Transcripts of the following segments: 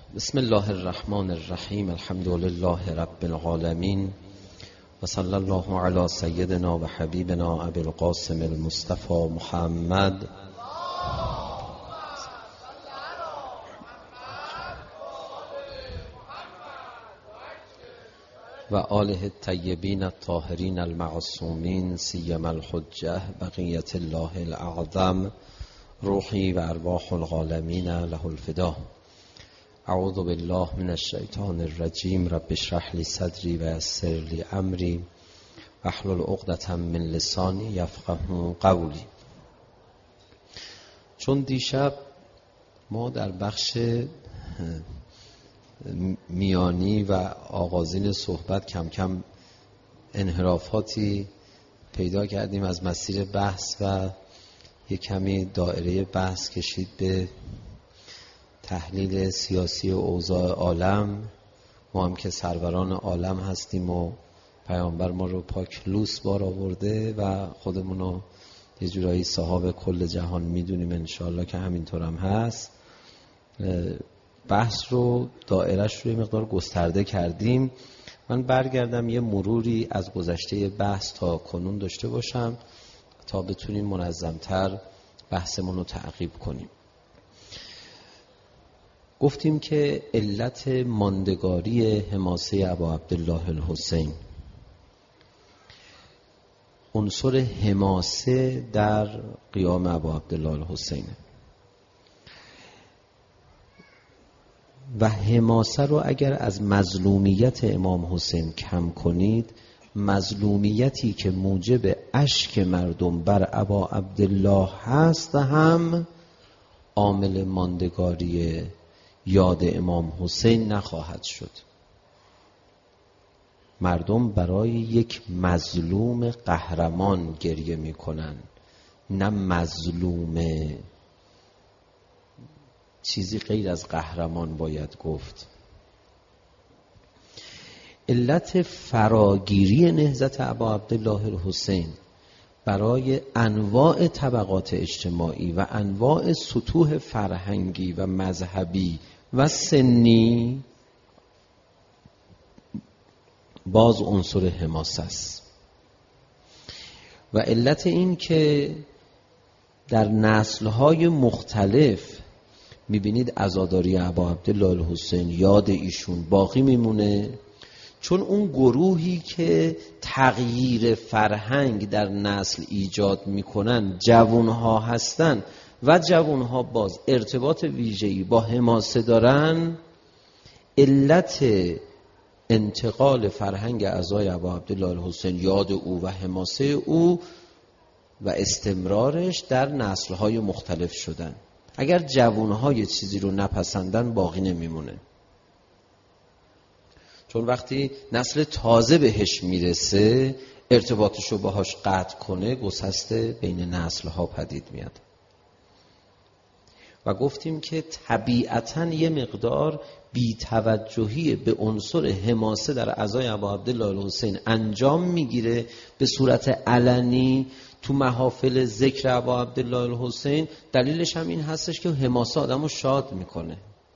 بسم الله الرحمن الرحیم. الحمد لله رب العالمین و صلی الله علی سیدنا و حبیبنا ابی القاسم المصطفى محمد و آله الطیبین الطاهرین المعصومین سیما الحجة بقیة الله الاعظم روحی و ارواح العالمین له الفدا. اعوذ بالله من الشیطان الرجیم. رب اشرح لی صدری و یسر لی امری واحلل عقدة من لسانی یفقهوا قولی. چون دیشب ما در بخش میانی و آغازین صحبت کم کم انحرافاتی پیدا کردیم از مسیر بحث و یک کمی دایره بحث کشید به تحلیل سیاسی و اوضاع عالم. ما هم که سروران عالم هستیم و پیامبر ما رو پاک لوس بار آورده و خودمون رو یه جورایی صاحب کل جهان میدونیم، انشاءالله که همینطور هم هست. بحث رو دایرش رو یه مقدار گسترده کردیم. من برگردم یه مروری از گذشته بحث تا کنون داشته باشم تا بتونیم منظمتر بحثمون رو تعقیب کنیم. گفتیم که علت ماندگاری حماسه ابا عبدالله الحسین، عنصر حماسه در قیام ابا عبدالله الحسین و حماسه رو اگر از مظلومیت امام حسین کم کنید، مظلومیتی که موجب اشک مردم بر ابا عبدالله هست هم عامل ماندگاری یاد امام حسین نخواهد شد. مردم برای یک مظلوم قهرمان گریه میکنن، نه مظلوم چیزی غیر از قهرمان باید گفت. علت فراگیری نهضت ابا عبدالله الحسین برای انواع طبقات اجتماعی و انواع سطوح فرهنگی و مذهبی و سنی باز عنصر حماسه است. و علت این که در نسل‌های مختلف می‌بینید عزاداری ابا عبدالله الحسین یاد ایشون باقی میمونه، چون اون گروهی که تغییر فرهنگ در نسل ایجاد میکنن جوانها هستن و جوانها باز ارتباط ویژه‌ای با حماسه دارن. علت انتقال فرهنگ اعضای ابا عبدالله الحسین، یاد او و حماسه او و استمرارش در نسل‌های مختلف شدن. اگر جوانها یه چیزی رو نپسندن باقی نمیمونه، چون وقتی نسل تازه بهش میرسه ارتباطشو باهاش قطع کنه، گسسته بین نسل‌ها پدید میاد. و گفتیم که طبیعتاً یه مقدار بی‌توجهی به عنصر حماسه در اعضای ابا عبدالله الحسین انجام میگیره به صورت علنی تو محافل ذکر ابا عبدالله الحسین. دلیلش هم این هستش که حماسه آدمو شاد میکنه.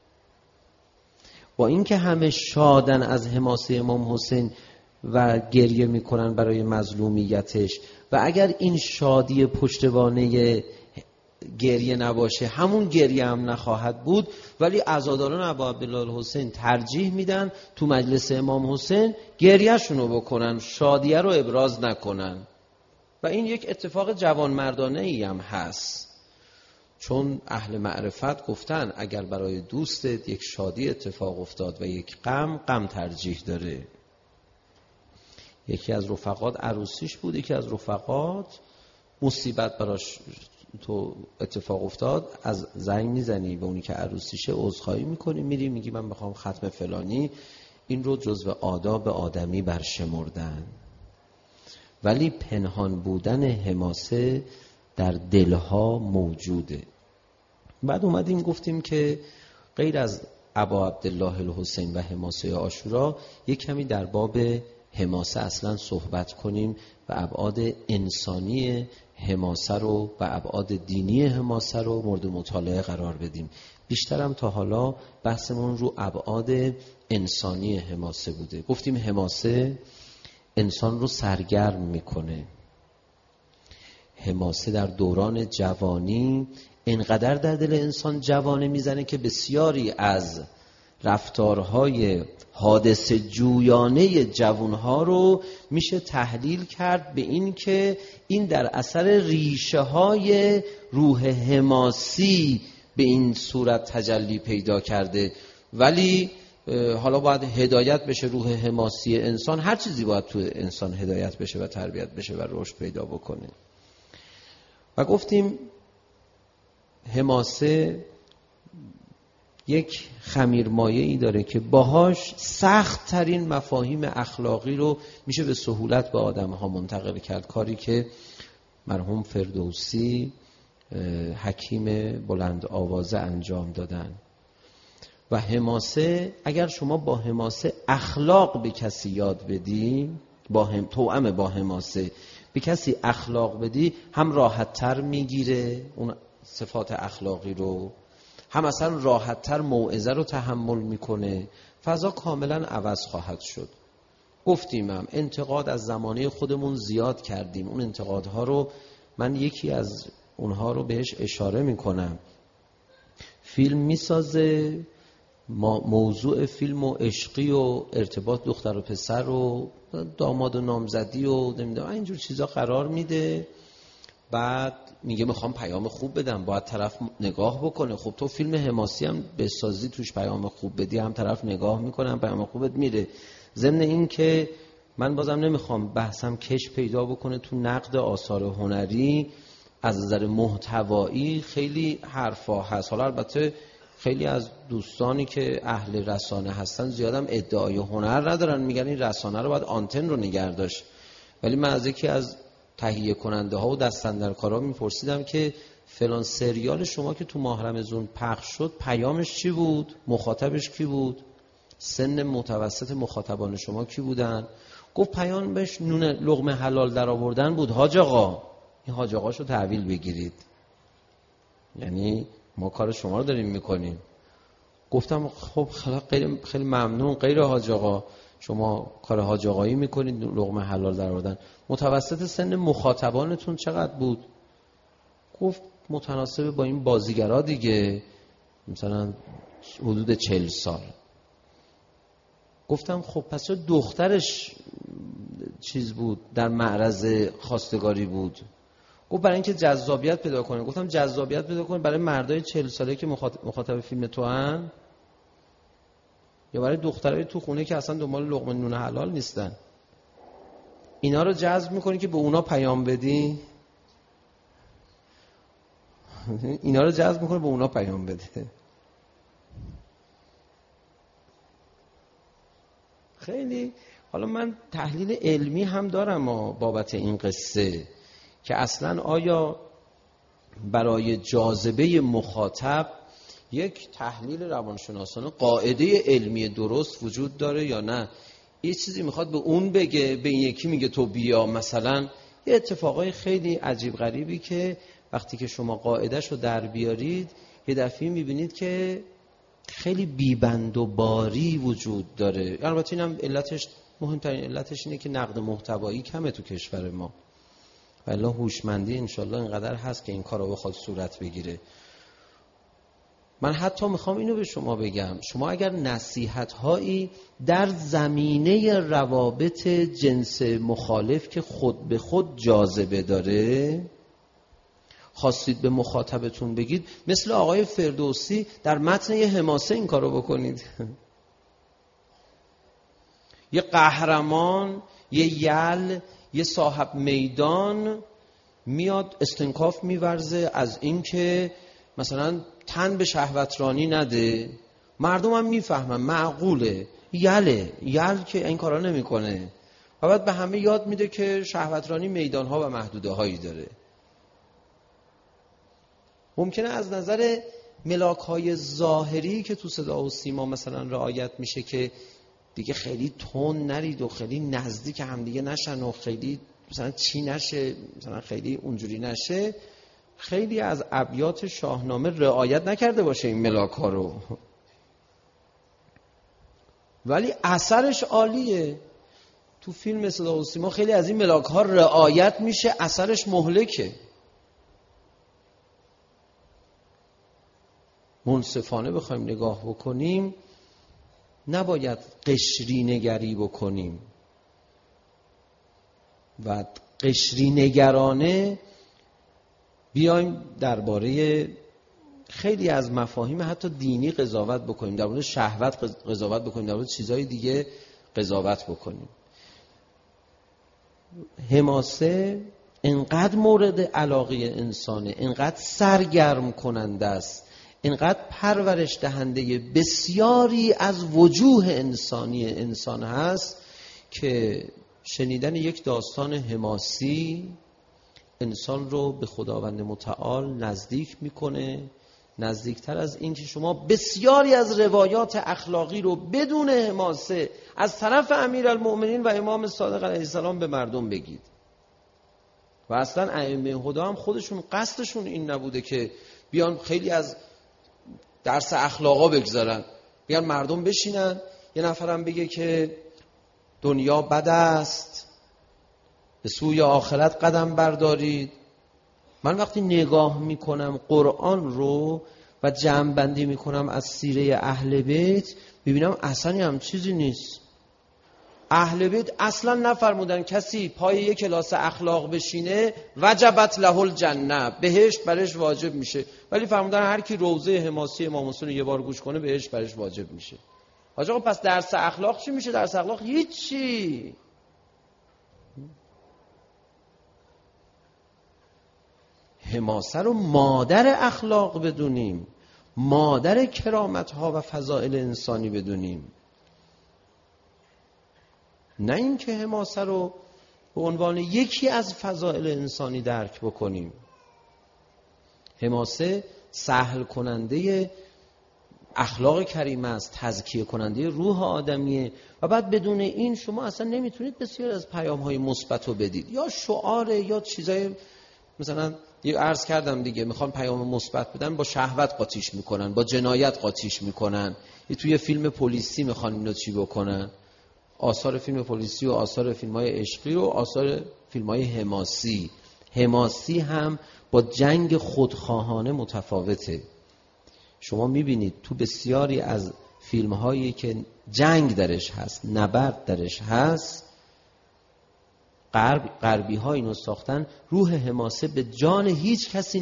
با اینکه همه شادن از حماسه امام حسین و گریه میکنن برای مظلومیتش، و اگر این شادی پشتوانه گریه نباشه همون گریه هم نخواهد بود، ولی عزاداران ابا عبدالله الحسین ترجیح میدن تو مجلس امام حسین گریه شونو بکنن، شادیه رو ابراز نکنن. و این یک اتفاق جوانمردانه ای هم هست، چون اهل معرفت گفتن اگر برای دوستت یک شادی اتفاق افتاد و یک غم ترجیح داره. یکی از رفقات عروسیش بود، یکی از رفقات مصیبت براش تو اتفاق افتاد، از زنگ میزنی به اونی که عروسیشه، عذرخواهی میکنی، میری میگی من بخوام ختم فلانی. این رو جزو آداب آدمی برشمردن. ولی پنهان بودن حماسه در دلها موجوده. بعد اومدیم گفتیم که غیر از ابا عبدالله الحسین و حماسه عاشورا یک کمی در باب حماسه اصلا صحبت کنیم و ابعاد انسانی حماسه رو و ابعاد دینی حماسه رو مورد مطالعه قرار بدیم. بیشترم تا حالا بحثمون رو ابعاد انسانی حماسه بوده. گفتیم حماسه انسان رو سرگرم میکنه. حماسه در دوران جوانی انقدر در دل انسان جوانه میزنه که بسیاری از رفتارهای حادثه جویانه جوانها رو میشه تحلیل کرد به این که این در اثر ریشه های روح حماسی به این صورت تجلی پیدا کرده. ولی حالا باید هدایت بشه روح حماسی انسان، هر چیزی باید تو انسان هدایت بشه و تربیت بشه و رشد پیدا بکنه. و گفتیم حماسه یک خمیرمایه‌ای داره که باهاش سخت ترین مفاهیم اخلاقی رو میشه به سهولت به آدم‌ها منتقل کرد، کاری که مرحوم فردوسی حکیم بلند آوازه انجام دادن. و حماسه، اگر شما با حماسه اخلاق به کسی یاد بدی، توأم با حماسه به کسی اخلاق بدی، هم راحت تر میگیره اون صفات اخلاقی رو، هم اصلا راحت تر موعظه رو تحمل میکنه، فضا کاملا عوض خواهد شد. گفتیم هم انتقاد از زمانه خودمون زیاد کردیم، اون انتقادها رو من یکی از اونها رو بهش اشاره میکنم. فیلم میسازه، موضوع فیلم و عشقی و ارتباط دختر و پسر و داماد و نامزدی و نمیدونم اینجور چیزا قرار میده، بعد میگه میخوام پیام خوب بدم، باید طرف نگاه بکنه. خب تو فیلم حماسی هم بسازی توش پیام خوب بدی، هم طرف نگاه میکنه هم پیام خوبت میره. ضمن این که من بازم نمیخوام بحثم کش پیدا بکنه تو نقد آثار هنری، از نظر محتوایی خیلی حرفا هست. حالا البته خیلی از دوستانی که اهل رسانه هستن زیادم ادعای هنر ندارن، میگن این رسانه رو باید آنتن رو نگه داشت. ولی من از یکی از تهیه کننده ها و دستاندرکارا میپرسیدم که فلان سریال شما که تو ماه رمضان پخش شد پیامش چی بود؟ مخاطبش کی بود؟ سن متوسط مخاطبان شما کی بودن؟ گفت پیامش نون لقمه حلال در آوردن بود. حاج آقا، این حاج آقاشو تحویل بگیرید، یعنی ما کار شما رو داریم میکنیم. گفتم خب خیلی ممنون، غیر حاج آقا شما کار حاج آقایی میکنید، لقمه حلال در آوردن. متوسط سن مخاطبانتون چقدر بود؟ گفت متناسب با این بازیگرا دیگه، مثلا حدود 40 سال. گفتم خب پس چرا دخترش چیز بود، در معرض خواستگاری بود؟ گفت برای اینکه جذابیت پیدا کنه. گفتم جذابیت پیدا کنه برای مردای 40 ساله که مخاطب فیلم تو هن، یا برای دخترای تو خونه که اصلا دنبال لقمه نون حلال نیستن؟ اینا رو جذب میکنی که به اونا پیام بدی، اینا رو جذب میکنه به اونا پیام بده. خیلی حالا من تحلیل علمی هم دارم بابت این قصه که اصلا آیا برای جاذبه مخاطب یک تحلیل روانشناسانه قاعده علمی درست وجود داره یا نه؟ یه چیزی میخواد به اون بگه، به این یکی میگه تو بیا. مثلا یه اتفاقای خیلی عجیب غریبی که وقتی که شما قاعدهش رو در بیارید یه دفعه میبینید که خیلی بیبند و باری وجود داره. البته اینم علتش، مهمترین علتش اینه که نقد محتوایی کمه تو کشور ما، والله هوشمندی انشالله اینقدر هست که این کار رو بخواد صورت بگیره. من حتی میخوام اینو به شما بگم، شما اگر نصیحت‌هایی در زمینه روابط جنس مخالف که خود به خود جاذبه داره خواستید به مخاطبتون بگید، مثل آقای فردوسی در متن یه حماسه این کارو بکنید. یه قهرمان، یه یل، یه صاحب میدان میاد استنکاف میورزه از این که مثلا تن به شهوترانی نده. مردم هم میفهمن معقوله، یل که این کارا نمیکنه، و بعد به همه یاد میده که شهوترانی میدانها و محدوده هایی داره. ممکنه از نظر ملاک‌های ظاهری که تو صدا و سیما مثلا رعایت میشه که دیگه خیلی تون نرید و خیلی نزدیک هم دیگه نشن و خیلی مثلا چی نشه، مثلا خیلی اونجوری نشه، خیلی از ابیات شاهنامه رعایت نکرده باشه این ملاک ها رو، ولی اثرش عالیه. تو فیلم صدا و سیما خیلی از این ملاک ها رعایت میشه، اثرش مهلکه. منصفانه بخوایم نگاه بکنیم نباید قشری نگری بکنیم و قشری نگرانه بیایم درباره خیلی از مفاهیم حتی دینی قضاوت بکنیم، درباره شهوت قضاوت بکنیم، درباره چیزهای دیگه قضاوت بکنیم. حماسه انقدر مورد علاقه انسانه، انقدر سرگرم کننده است، انقدر پرورش دهنده بسیاری از وجوه انسان هست که شنیدن یک داستان حماسی انسان رو به خداوند متعال نزدیک میکنه، نزدیکتر از این که شما بسیاری از روایات اخلاقی رو بدون حماسه از طرف امیرالمؤمنین و امام صادق علیه السلام به مردم بگید. و اصلا ائمه هدی هم خودشون قصدشون این نبوده که بیان خیلی از درس اخلاقا بگذارن، بیان مردم بشینن یه نفرم بگه که دنیا بد است، به سوی آخرت قدم بردارید. من وقتی نگاه میکنم قرآن رو و جمع‌بندی میکنم از سیره اهل بیت، ببینم اصلا هم چیزی نیست. اهل بیت اصلا نفرمودن کسی پای یک کلاس اخلاق بشینه وجبت له الجنه، بهشت برش واجب میشه، ولی فرمودن هر کی روضه حماسی امام حسین یه بار گوش کنه بهشت برش واجب میشه. حاج آقا پس درس اخلاق چی میشه؟ درس اخلاق هیچی. حماسه رو مادر اخلاق بدونیم، مادر کرامت‌ها و فضائل انسانی بدونیم، نه اینکه حماسه رو به عنوان یکی از فضائل انسانی درک بکنیم. حماسه سهل کننده اخلاق کریمه است، تزکیه کننده روح آدمیه و بعد بدون این شما اصلا نمیتونید بسیار از پیام‌های مثبت رو بدید. یا شعاره یا چیزای مثلا یه عرض کردم دیگه، میخوان پیام مثبت بدن با شهوت قاطیش میکنن، با جنایت قاطیش میکنن. توی فیلم پلیسی میخوان اینو چی بکنن؟ آثار فیلم پلیسی و آثار فیلم‌های عشقی و آثار فیلم‌های حماسی. حماسی هم با جنگ خودخواهانه متفاوته. شما میبینید تو بسیاری از فیلم‌هایی که جنگ درش هست، نبرد درش هست، غربی ها اینو ساختن، روح حماسه به جان هیچ کسی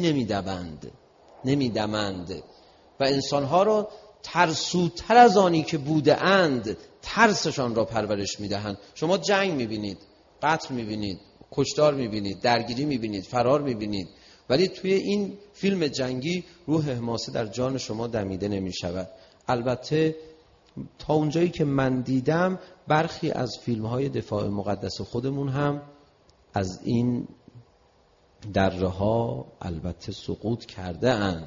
نمیدمند و انسانها رو ترسوتر از آنی که بوده اند ترسشان را پرورش میدهند. شما جنگ میبینید، قتل میبینید، کشتار میبینید، درگیری میبینید، فرار میبینید، ولی توی این فیلم جنگی روح حماسه در جان شما دمیده نمیشود. البته تا اونجایی که من دیدم برخی از فیلم‌های دفاع مقدس خودمون هم از این درها البته سقوط کرده اند.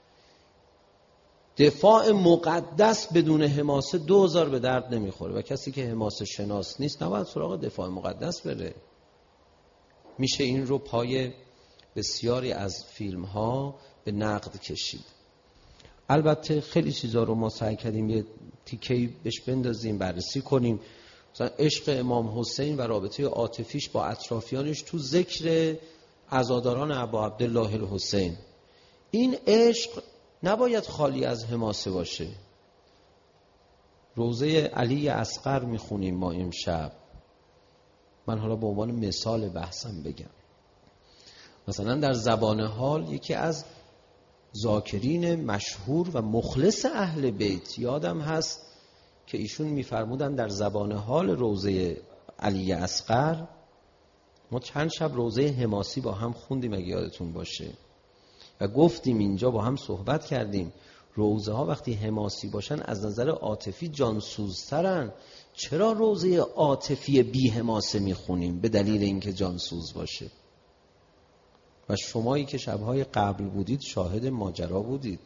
دفاع مقدس بدون حماسه 2000 به درد نمیخوره و کسی که حماسه شناس نیست نباید سراغ دفاع مقدس بره. میشه این رو پای بسیاری از فیلم‌ها به نقد کشید. البته خیلی چیزا رو ما سعی کردیم یه تیکه‌ای بهش بندازیم، بررسی کنیم. مثلا عشق امام حسین و رابطه عاطفیش با اطرافیانش تو ذکر عزاداران ابا عبدالله الحسین. این عشق نباید خالی از حماسه باشه. روضه علی اصغر میخونیم ما امشب. من حالا به عنوان مثال بحثم بگم، مثلا در زبان حال یکی از ذاکرین مشهور و مخلص اهل بیت یادم هست که ایشون میفرمودن در زبان حال روضه علی اصغر، ما چند شب روضه حماسی با هم خوندیم اگه یادتون باشه و گفتیم اینجا با هم صحبت کردیم روضه ها وقتی حماسی باشن از نظر عاطفی جانسوزترن. چرا روضه عاطفی بی حماسه میخونیم؟ به دلیل اینکه جانسوز باشه. و شمایی که شبهای قبل بودید شاهد ماجرا بودید.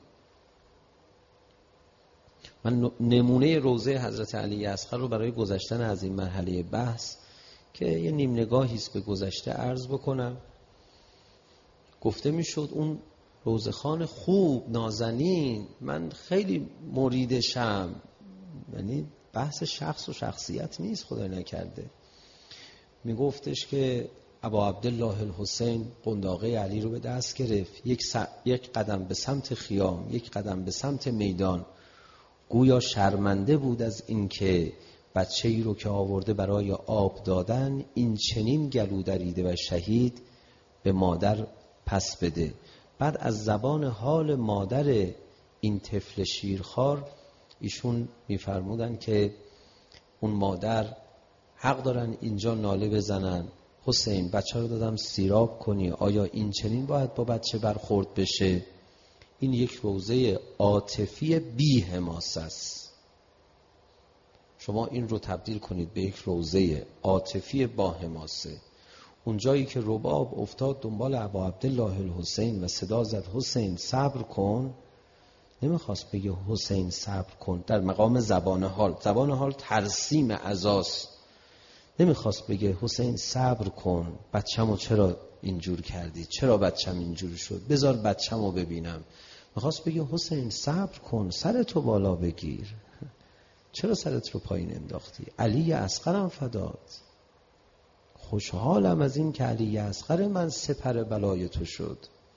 من نمونه روضه حضرت علی اصغر رو برای گذشتن از این مرحله بحث که یه نیم نگاهی است به گذشته عرض بکنم. گفته میشد اون روزخان خوب نازنین، من خیلی مریدشم. یعنی بحث شخص و شخصیت نیست، خدای نکرده. میگفتش که ابا عبدالله الحسین قنداقه علی رو به دست گرفت، یک قدم به سمت خیام، یک قدم به سمت میدان، گویا شرمنده بود از اینکه بچه‌ای رو که آورده برای آب دادن این چنین گلو دریده و شهید به مادر پس بده. بعد از زبان حال مادر این طفل شیرخوار ایشون میفرمودن که اون مادر حق دارن اینجا ناله بزنن، حسین بچه رو دادم سیراب کنی، آیا این چنین باید با بچه برخورد بشه؟ این یک روزه عاطفی بی حماسه است. شما این رو تبدیل کنید به یک روزه عاطفی با حماسه. اون جایی که رباب افتاد دنبال ابا عبدالله الحسین و صدا زد حسین صبر کن، نمیخواست بگه حسین صبر کن در مقام زبان حال. زبان حال ترسیم عزاست. نمیخواست بگه حسین صبر کن، بچه‌مو چرا اینجور کردی، چرا بچه‌م اینجور شد، بذار بچه‌مو ببینم. میخواست بگه حسین صبر کن، سرتو بالا بگیر، چرا سرت رو پایین انداختی، علی اصغرم فداد، خوشحالم از این که علی اصغر من سپر بلای تو شد.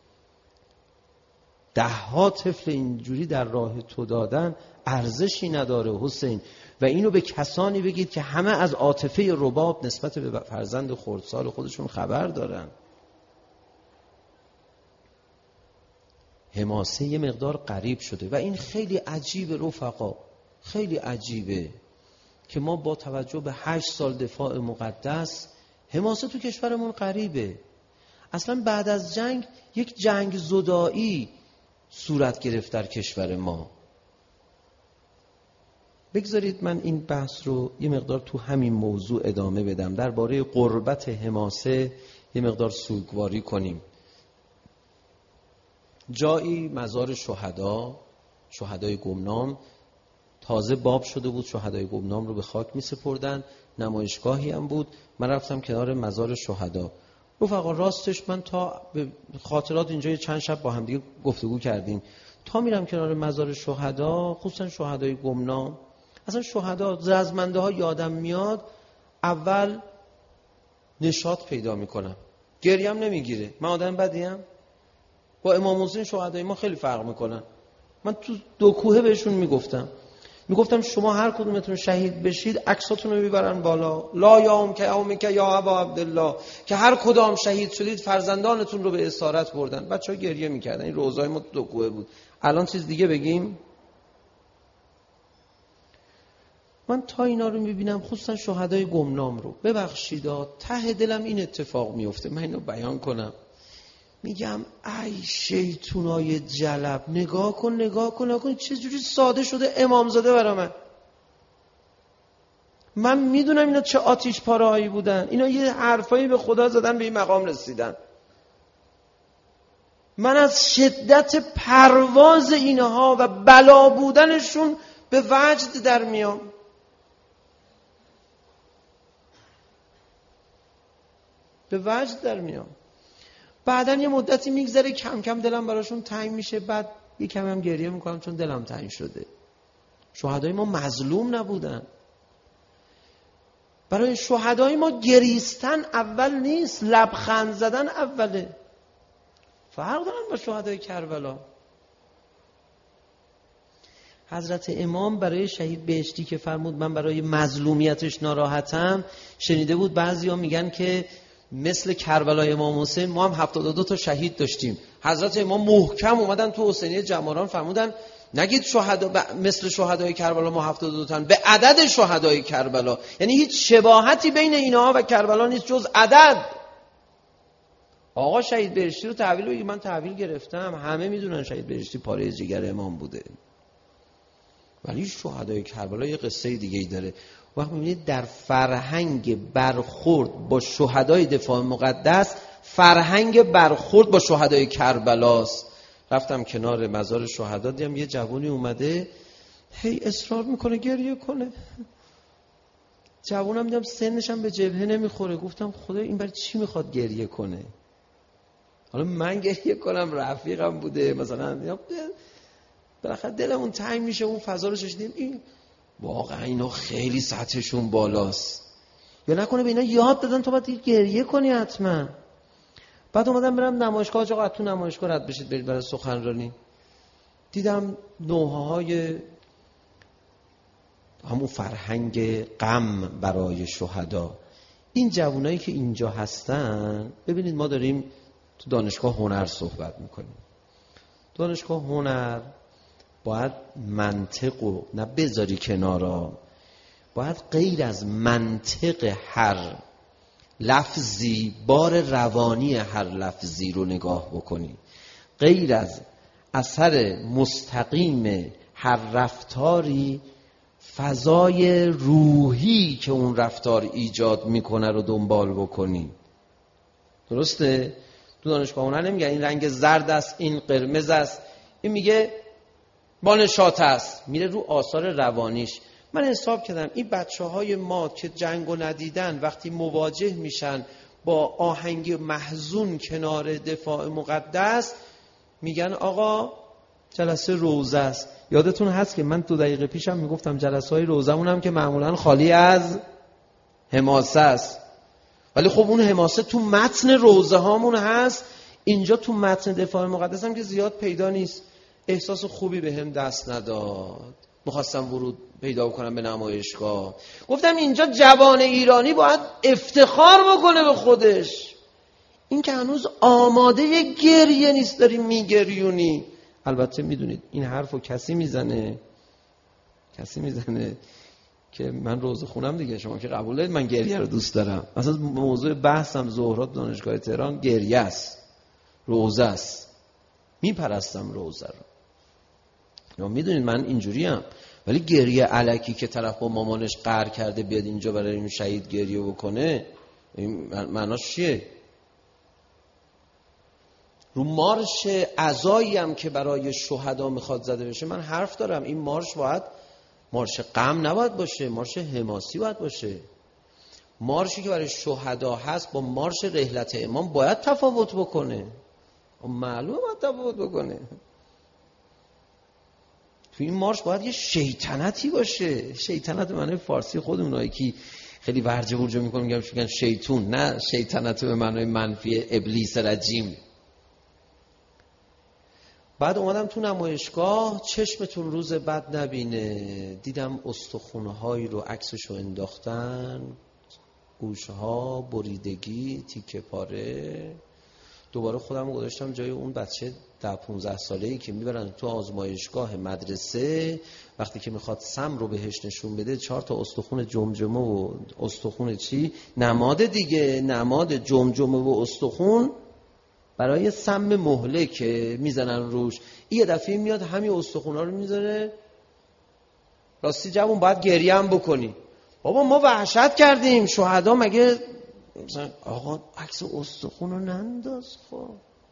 10 طفل اینجوری در راه تو دادن ارزشی نداره حسین. و اینو به کسانی بگید که همه از عاطفه رباب نسبت به فرزند خردسال خودشون خبر دارن. حماسه یه مقدار غریب شده و این خیلی عجیبه رفقا، خیلی عجیبه که ما با توجه به 8 سال دفاع مقدس حماسه تو کشورمون غریبه. اصلا بعد از جنگ یک جنگ زدایی صورت گرفت در کشور ما. بگذارید من این بحث رو یه مقدار تو همین موضوع ادامه بدم، درباره قربت حماسه یه مقدار سوگواری کنیم. جایی مزار شهدای گمنام تازه باب شده بود، شهدای گمنام رو به خاک می سپردن، نمایشگاهی هم بود. من رفتم کنار مزار شهدا. رفقا راستش من تا به خاطرات اینجا چند شب با هم دیگه گفتگو کردیم، تا میرم کنار مزار شهدا، خصوصا شهدای گمنام، اصلا شهدا رزمنده ها یادم میاد، اول نشاط پیدا میکنم، گریم نمیگیره. من آدم بدیم؟ با امام حسین شهدای ما خیلی فرق میکنن. من تو 2 کوهه بهشون میگفتم شما هر کدومتون شهید بشید عکساتون رو میبرن بالا، لا یوم که یومک یا ابا عبدالله، که هر کدام شهید شدید فرزندانتون رو به اسارت بردن. بچه‌ها گریه میکردن. این روزای ما 2 کوهه بود. الان چیز دیگه بگیم؟ من تا اینا رو میبینم، خصوصا شهدای گمنام رو، ببخشید ته دلم این اتفاق میفته. من اینو بیان کنم، میگم ای شیطونای جلب، نگاه کن چه جوری ساده شده امامزاده برا من میدونم اینا چه آتیش پاره‌هایی بودن، اینا یه حرفایی به خدا زدن به این مقام رسیدن. من از شدت پرواز اینها و بلا بودنشون به وجد در میام. بعدن یه مدتی میگذره، کم کم دلم براشون تنگ میشه، بعد یکم هم گریه میکنم چون دلم تنگ شده. شهدای ما مظلوم نبودن. برای شهدای ما گریستن اول نیست، لبخند زدن اوله. فرق دارن با شهدای کربلا. حضرت امام برای شهید بهشتی که فرمود من برای مظلومیتش ناراحتم، شنیده بود بعضیا میگن که مثل کربلای امام حسین ما هم 72 تا شهید داشتیم. حضرت امام محکم اومدن تو حسینیه جماران فرمودن نگید شهدا مثل شهدای کربلا ما 72 تن، به عدد شهدای کربلا. یعنی هیچ شباهتی بین اینها و کربلا نیست جز عدد. آقا شهید بهشتی رو تحویل بگید. من تحویل گرفتم، همه میدونن شهید بهشتی پاره جگر امام بوده، ولی شهدای کربلا یه قصه دیگه‌ای داره. وقت می‌بینید در فرهنگ برخورد با شهدای دفاع مقدس، فرهنگ برخورد با شهدای کربلاست. رفتم کنار مزار شهدا، دیدم یه جوونی اومده هی اصرار میکنه گریه کنه. جوونم دیدم سنش هم به جبهه نمیخوره. گفتم خدا این برای چی میخواد گریه کنه؟ حالا من گریه کنم، رفیقم بوده مثلا، یا بالاخره دلمون تنگ میشه، اون فضا رو شدیم این واقعا اینا خیلی سطحشون بالاست، یا نکنه به اینا یاد دادن تو باید گریه کنی حتما. بعد اومدم برم نمایشگاه، آقا تو نمایشگاه رد بشید برید برای سخنرانی. دیدم نوحه‌های همون فرهنگ غم برای شهدا. این جوانایی که اینجا هستن، ببینید ما داریم تو دانشگاه هنر صحبت میکنیم. دانشگاه هنر باید منطق و نه بذاری کنارا، باید غیر از منطق هر لفظی بار روانی هر لفظی رو نگاه بکنی، غیر از اثر مستقیم هر رفتاری فضای روحی که اون رفتار ایجاد میکنه رو دنبال بکنی. درسته؟ تو دانشگاه هنر نمیگه این رنگ زرد است، این قرمز است، این میگه بانشات است، میره رو آثار روانیش. من حساب کردم این بچه‌های ما که جنگو ندیدن وقتی مواجه میشن با آهنگ محزون کنار دفاع مقدس، میگن آقا جلسه روزه است. یادتون هست که من 2 دقیقه پیشم میگفتم جلسه‌های روزمون هم که معمولاً خالی از حماسه است، ولی خب اون حماسه تو متن روزه هامون هست. اینجا تو متن دفاع مقدس هم که زیاد پیدا نیست. احساس خوبی بهم دست نداد، میخواستم ورود پیدا کنم به نمایشگاه. گفتم اینجا جوان ایرانی باید افتخار بکنه به خودش. این که هنوز آماده گریه نیست، داری میگریونی. البته میدونید این حرفو کسی میزنه که من روزه خونم دیگه، شما که قبول دارید من گریه رو دوست دارم. اصلا موضوع بحثم ظهرات دانشگاه تهران گریه است، روزه است، میپرستم روزه رو. یا میدونید من اینجوریم، ولی گریه الکی که طرف با مامانش قهر کرده بیاد اینجا برای این شهید گریه بکنه، این معناش چیه؟ رو مارش عزایی هم که برای شهدا میخواد زده بشه من حرف دارم. این مارش باید مارش غم نباید باشه، مارش حماسی باید باشه. مارشی که برای شهدا هست با مارش رحلت امام باید تفاوت بکنه، معلومه باید تفاوت بکنه. تو این مارش باید یه شیطنتی باشه. شیطنت به معنای فارسی خودمونایی که خیلی ورجه ورجه میکنم میگن شیطون، نه شیطنت به معنای منفی ابلیس رجیم. بعد اومدم تو نمایشگاه، چشمتون روز بد نبینه، دیدم استخونهایی رو عکسشو انداختن، گوشها بریدگی، تیکه پاره. دوباره خودم رو گذاشتم جای اون بچه 10-15 ساله‌ای که میبرن تو آزمایشگاه مدرسه، وقتی که میخواد سم رو بهش نشون بده 4 تا استخون جمجمه و استخون چی؟ نماد دیگه، نماد جمجمه و استخون برای سم مهلک میزنن روش. این یه دفعه میاد همین استخونا رو میذاره. راستی جوون باید گریه هم بکنی. بابا ما وحشت کردیم، شهدا مگه مثلا آقا عکس استخون رو ننداز، خب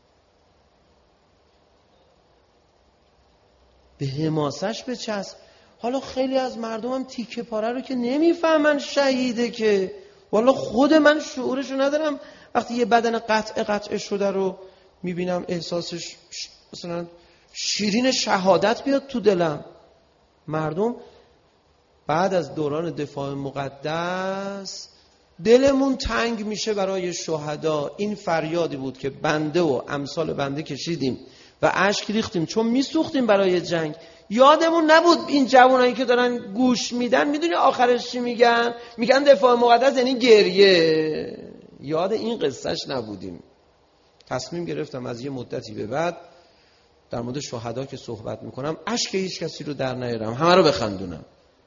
به حماسش بچسب. حالا خیلی از مردم هم تیکه پاره رو که نمیفهمن شهیده، که والا خود من شعورشو ندارم وقتی یه بدن قطع شده رو میبینم احساسش مثلا شیرین شهادت بیاد تو دلم. مردم بعد از دوران دفاع مقدس دلمون تنگ میشه برای شهدا. این فریادی بود که بنده و امثال بنده کشیدیم و اشک ریختیم چون میسوختیم برای جنگ. یادمون نبود این جوانایی که دارن گوش میدن، میدونی آخرش چی میگن؟ میگن دفاع مقدس یعنی گریه. یاد این قصهش نبودیم. تصمیم گرفتم از یه مدتی به بعد در مورد شهدا که صحبت میکنم اشک هیچ کسی رو در نیارم، همه رو بخندونم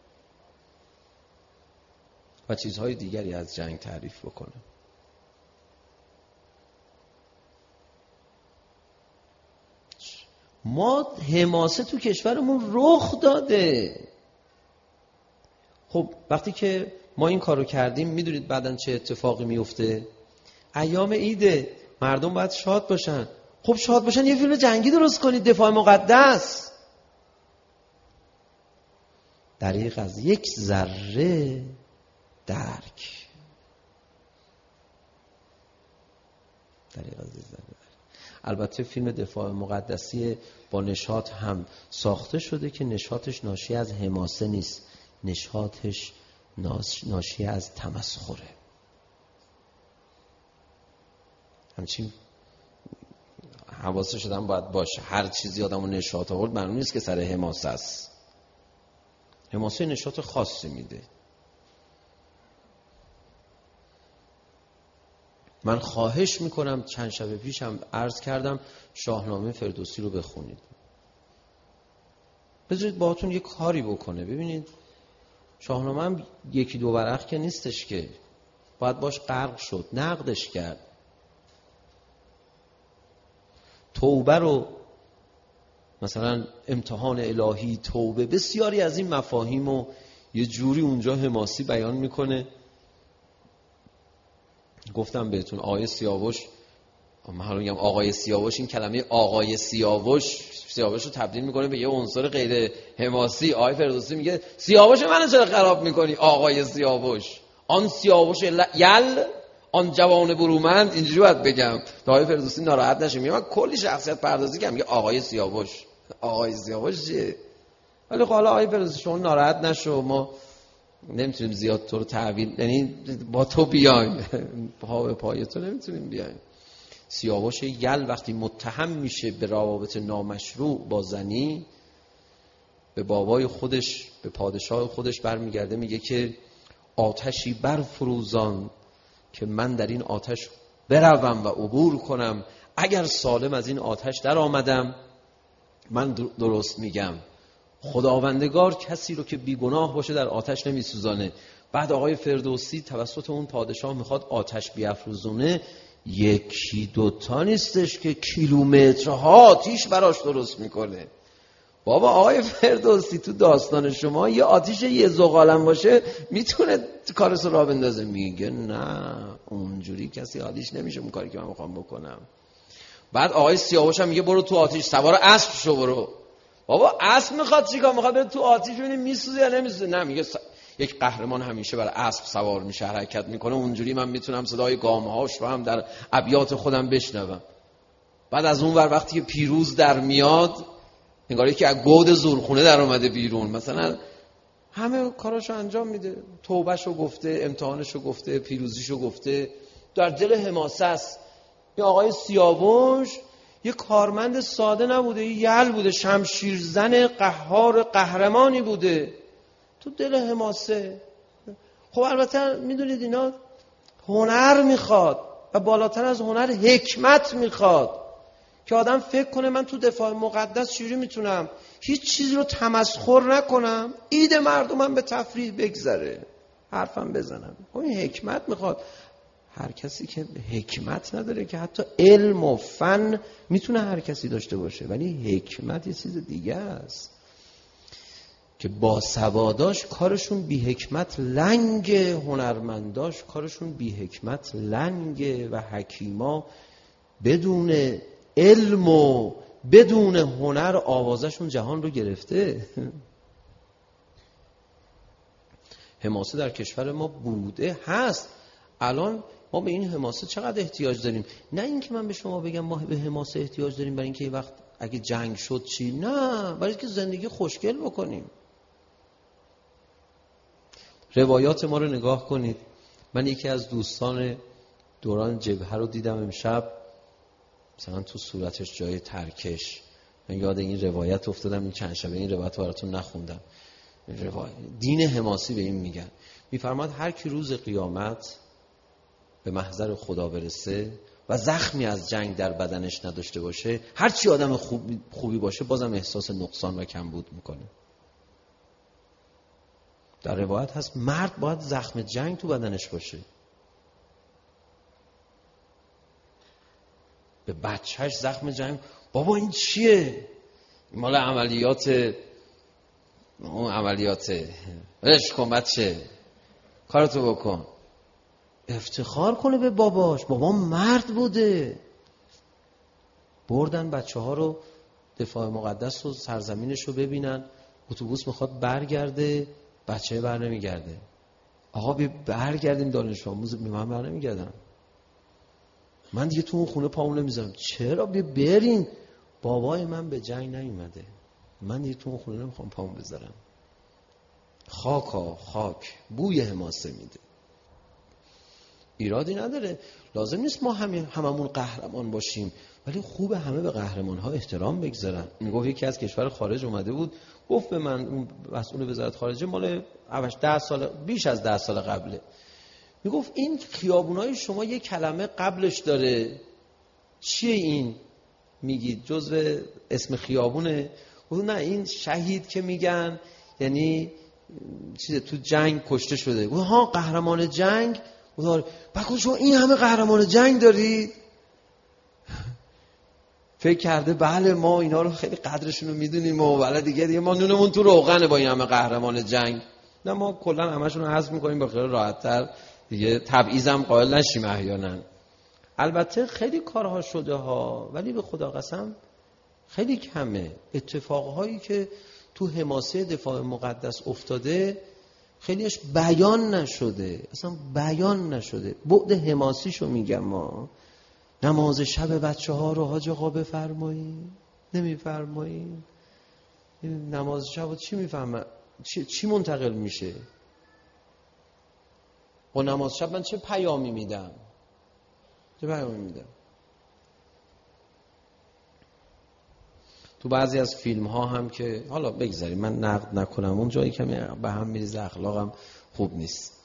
و چیزهای دیگری از جنگ تعریف بکنم. ما حماسه تو کشورمون رخ داده. خب وقتی که ما این کارو کردیم میدونید بعدن چه اتفاقی میفته؟ ایام عیده، مردم باید شاد باشن. خب شاد باشن یه فیلم جنگی درست کنید، دفاع مقدس. دریغ از یک ذره درک. البته فیلم دفاع مقدسی با نشاط هم ساخته شده که نشاطش ناشی از حماسه نیست، نشاطش ناشی از تمسخره. همچین حواسش آدم باید باشه، هر چیزی آدمو نشاط آورد معلوم نیست که سر حماسه است. حماسه نشاط خاصی میده. من خواهش میکنم، چند شب پیشم عرض کردم شاهنامه فردوسی رو بخونید. بذارید باهاتون یه کاری بکنه. ببینید شاهنامه هم یکی دو ورق که نیستش که باید باش غرق شد، نقدش کرد. توبه رو مثلا امتحان الهی، توبه، بسیاری از این مفاهیم رو یه جوری اونجا حماسی بیان میکنه. گفتم بهتون آقای سیاوش، من میگم آقای سیاوش، این کلمه آقای سیاوش رو تبدیل میکنه به یه عنصر غیر حماسی. آقای فردوسی میگه سیاوش منو چرا خراب میکنی آقای سیاوش، آن سیاوش یل، آن جوان برومند. اینجوری باید بگم تا آقای فردوسی ناراحت نشه. میگم من کلی شخصیت پردازی کردم، میگه آقای سیاوش. آقای سیاوش چیه؟ ولی حالا آقای فردوسی شما ناراحت نشو، ما نمیتونیم زیاد تو رو تعویل، یعنی با تو بیایم، پا به پای تو نمیتونیم بیایم. سیاوش یل وقتی متهم میشه به روابط نامشروع با زنی، به بابای خودش، به پادشاه خودش برمیگرده، میگه که آتشی برفروزان که من در این آتش بروم و عبور کنم، اگر سالم از این آتش در آمدم من درست میگم. خداوندگار کسی رو که بیگناه باشه در آتش نمیسوزانه. بعد آقای فردوسی توسط اون پادشاه میخواد آتش بیافروزونه، یکی دوتا نیستش که کیلومترها آتیش براش درست میکنه. بابا آقای فردوسی تو داستان شما یه آتیش یه زغالم باشه میتونه کارش رو راه بندازه. میگه نه، اونجوری کسی آتیش نمیشه اون کاری که من میخوام بکنم. بعد آقای سیاوش هم میگه برو تو آتیش، سوار اسب شو برو. بابا اسب میخواد چیکار؟ میخواد بره تو آتیش ببینیم میسوزه یا نمیسوزه؟ نه، میگه یک قهرمان همیشه برای اسب سوار میشه، حرکت میکنه، اونجوری من میتونم صدای گامهاش رو هم در ابیات خودم بشنوم. بعد از اون ور وقتی که پیروز در میاد، انگاری که از گود زورخونه در اومده بیرون، مثلا همه کاراشو انجام میده. توبهشو گفته، امتحانشو گفته، پیروزیشو گفته، در دل حماسه است. این آقای سیاوش یه کارمند ساده نبوده، یه یل بوده، شمشیرزن قهار قهرمانی بوده تو دل حماسه. خب البته میدونید اینا هنر میخواد و بالاتر از هنر حکمت میخواد که آدم فکر کنه من تو دفاع مقدس چجوری میتونم هیچ چیزی رو تمسخر نکنم، ایده مردمم به تفریح بگذره، حرفم بزنم. این حکمت میخواد. هر کسی که حکمت نداره که حتی علم و فن میتونه هر کسی داشته باشه، ولی حکمت یه چیز دیگه است که با سواداش کارشون بی حکمت لنگ، هنرمنداش کارشون بی حکمت لنگ و حکیما بدون علم و بدون هنر آوازشون جهان رو گرفته. حماسه در کشور ما بوده، هست. الان ما به این حماسه چقدر احتیاج داریم. نه اینکه من به شما بگم ما به حماسه احتیاج داریم برای اینکه یه وقت اگه جنگ شد چی، نه، برای اینکه زندگی خوشگل بکنیم. روایات ما رو نگاه کنید. من یکی از دوستان دوران جبهه رو دیدم امشب، مثلا تو صورتش جای ترکش. من یاد این روایت افتادم، این چند شبه این روایت براتون نخوندم. دین حماسی به این میگن، میفرماد هر کی روز قیامت به محضر خدا برسه و زخمی از جنگ در بدنش نداشته باشه، هر چی آدم خوبی باشه بازم احساس نقصان و کمبود میکنه. در روایت هست مرد باید زخم جنگ تو بدنش باشه. به بچهش زخم جنگ، بابا این چیه؟ مال عملیات، اون عملیاته، ولش کن بچه، کارتو بکن. افتخار کنه به باباش، بابا مرد بوده. بردن بچه ها رو دفاع مقدس و سرزمینش رو ببینن، اتوبوس میخواد برگرده، بچه بر نمیگرده. آقا برگردیم دانش آموز، من بر نمیگردم. من دیگه تو اون خونه پامون نمیذارم. چرا؟ برین. بابای من به جنگ نیومده، من دیگه تو اون خونه نمیخوام پامون بذارم. خاک بوی حماسه میده. ایرادی نداره، لازم نیست ما هممون قهرمان باشیم، ولی خوبه همه به قهرمان ها احترام بگذارن. میگفت یکی از کشور خارج اومده بود، گفت به من، اون مسئول وزارت خارجه، مال 10 سال، بیش از 10 سال قبله، میگفت این خیابونای شما یه کلمه قبلش داره، چیه این میگید؟ جزو اسم خیابونه؟ گفت نه، این شهید که میگن یعنی چیزه، تو جنگ کشته شده. گفت ها، قهرمان جنگ؟ گفت بگو شما این همه قهرمان جنگ دارید؟ فکر کرده بله ما اینا رو خیلی قدرشون رو میدونیم و ولی دیگه ما نونمون تو روغنه با این همه قهرمان جنگ. نه، ما کلا همشون رو حذف میکنیم با خیلی راحت‌تر دیگه، تبعیضم قائل نشیم احیانا. البته خیلی کارها شده ها، ولی به خدا قسم خیلی کمه. اتفاقهایی که تو حماسه دفاع مقدس افتاده خیلیش بیان نشده، اصلا بیان نشده. بعد حماسیشو میگم. ما نماز شب بچه ها رو حاج آقا بفرمایید، نمیفرمایید. نماز شب چی میفهمه؟ چی منتقل میشه؟ با نماز شب من چه پیامی میدم؟ تو بعضی از فیلم ها هم که حالا بگذاریم من نقد نکنم، اون جایی که به هم میریزه اخلاقم خوب نیست.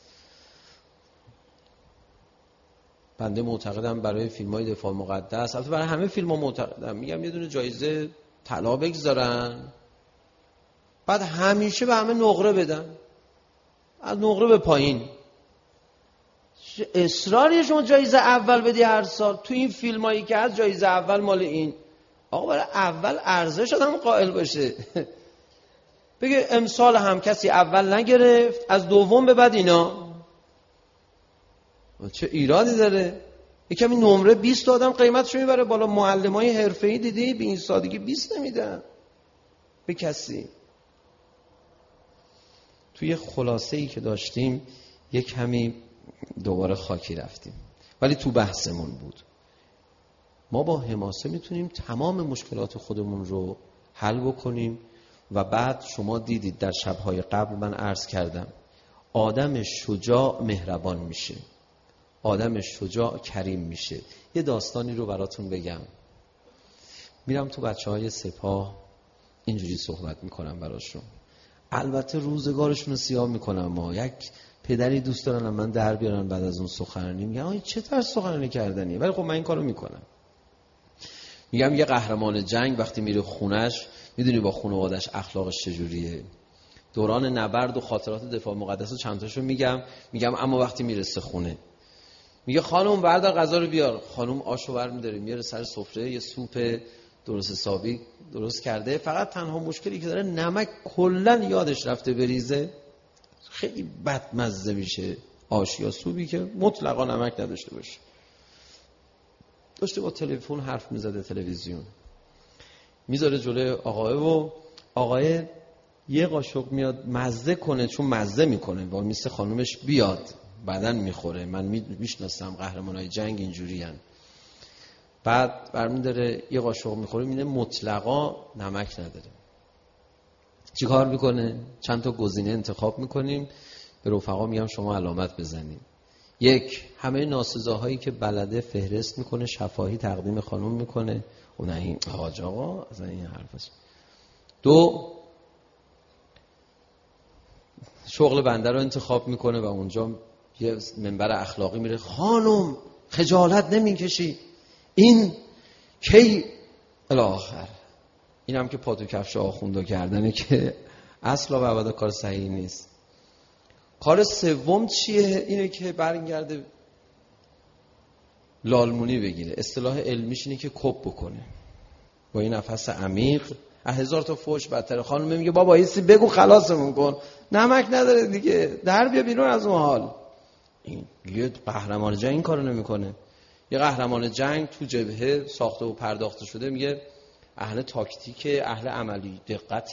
بنده معتقدم برای فیلم های دفاع مقدس، البته برای همه فیلم ها معتقدم، میگم یه دونه جایزه طلا بگذارن، بعد همیشه به همه نقره بدن، از نقره به پایین. اصراریه شما جایزه اول بدی هر سال؟ تو این فیلم هایی که از جایزه اول مال این. آقا برای اول ارزش آدم قائل باشه. بگه امسال هم کسی اول نگرفت، از دوم به بعد اینا. چه ایرادی داره؟ یکمی نمره 20 آدم قیمتشو میبره بالا. معلمای حرفه‌ای دیدی به این سادگی 20 نمیدن به کسی. توی خلاصه‌ای که داشتیم یک کمی دوباره خاکی رفتیم، ولی تو بحثمون بود. ما با حماسه میتونیم تمام مشکلات خودمون رو حل بکنیم. و بعد شما دیدید در شب‌های قبل من عرض کردم، آدم شجاع مهربان میشه، آدم شجاع کریم میشه. یه داستانی رو براتون بگم. میرم تو بچه‌های سپاه اینجوری صحبت میکنم براشون. البته روزگارشون رو سیاه میکنم. ما یک پدری دوست دارن من در بیارن بعد از اون سخنرانی، میگن آی چه طرز سخنرانی کردنی؟ ولی خب من این کارو میکنم. میگم یه قهرمان جنگ وقتی میره خونش، میدونی با خانواده‌اش اخلاقش چجوریه؟ دوران نبرد و خاطرات دفاع مقدس رو چند تاشو میگم اما وقتی میرسه خونه میگه خانم بردار غذا رو بیار. خانم آشو برمی‌داره میاره سر سفره، یه سوپ درست حسابی درست کرده. فقط تنها مشکلی که داره نمک کلا یادش رفته بریزه. خیلی بدمزه میشه آش یا سوپی که مطلقا نمک نداشته باشه. داشته با تلفن حرف میزده، تلویزیون میذاره جلوی آقای و آقای یه قاشق میاد مزه کنه، چون مزه میکنه با میسته خانومش بیاد بعدن میخوره. من میشناسم قهرمانای جنگ اینجورین. بعد برمی داره یه قاشق میخوره، میده مطلقا نمک نداره. چی کار میکنه؟ چند تا گزینه انتخاب میکنیم، به رفقا میگم شما علامت بزنید. یک، همه ناسزاهایی که بلده فهرست میکنه، شفاهی تقدیم خانم میکنه. اون این حاج آقا از این حرف است. دو، شغل بنده رو انتخاب میکنه و اونجا یه منبر اخلاقی میره. خانم خجالت نمیکشی؟ این کی الاخر. این هم که پاتو کفش آخوندو کردنه که اصلا و ابدا کار صحیح نیست. کار سوم چیه؟ اینه که برگرده لالمونی بگیره. اصطلاح علمیش اینه که کپ بکنه با این نفس عمیق. 1000 تا فوش بدتر. خانم میگه بابا ایستی بگو خلاصمون کن، نمک نداره دیگه، در بیا بیرون از اون حال. این یه قهرمان جنگ این کارو نمیکنه. یه قهرمان جنگ تو جبهه ساخته و پرداخته شده، میگه اهل تاکتیک، اهل عملی دقت.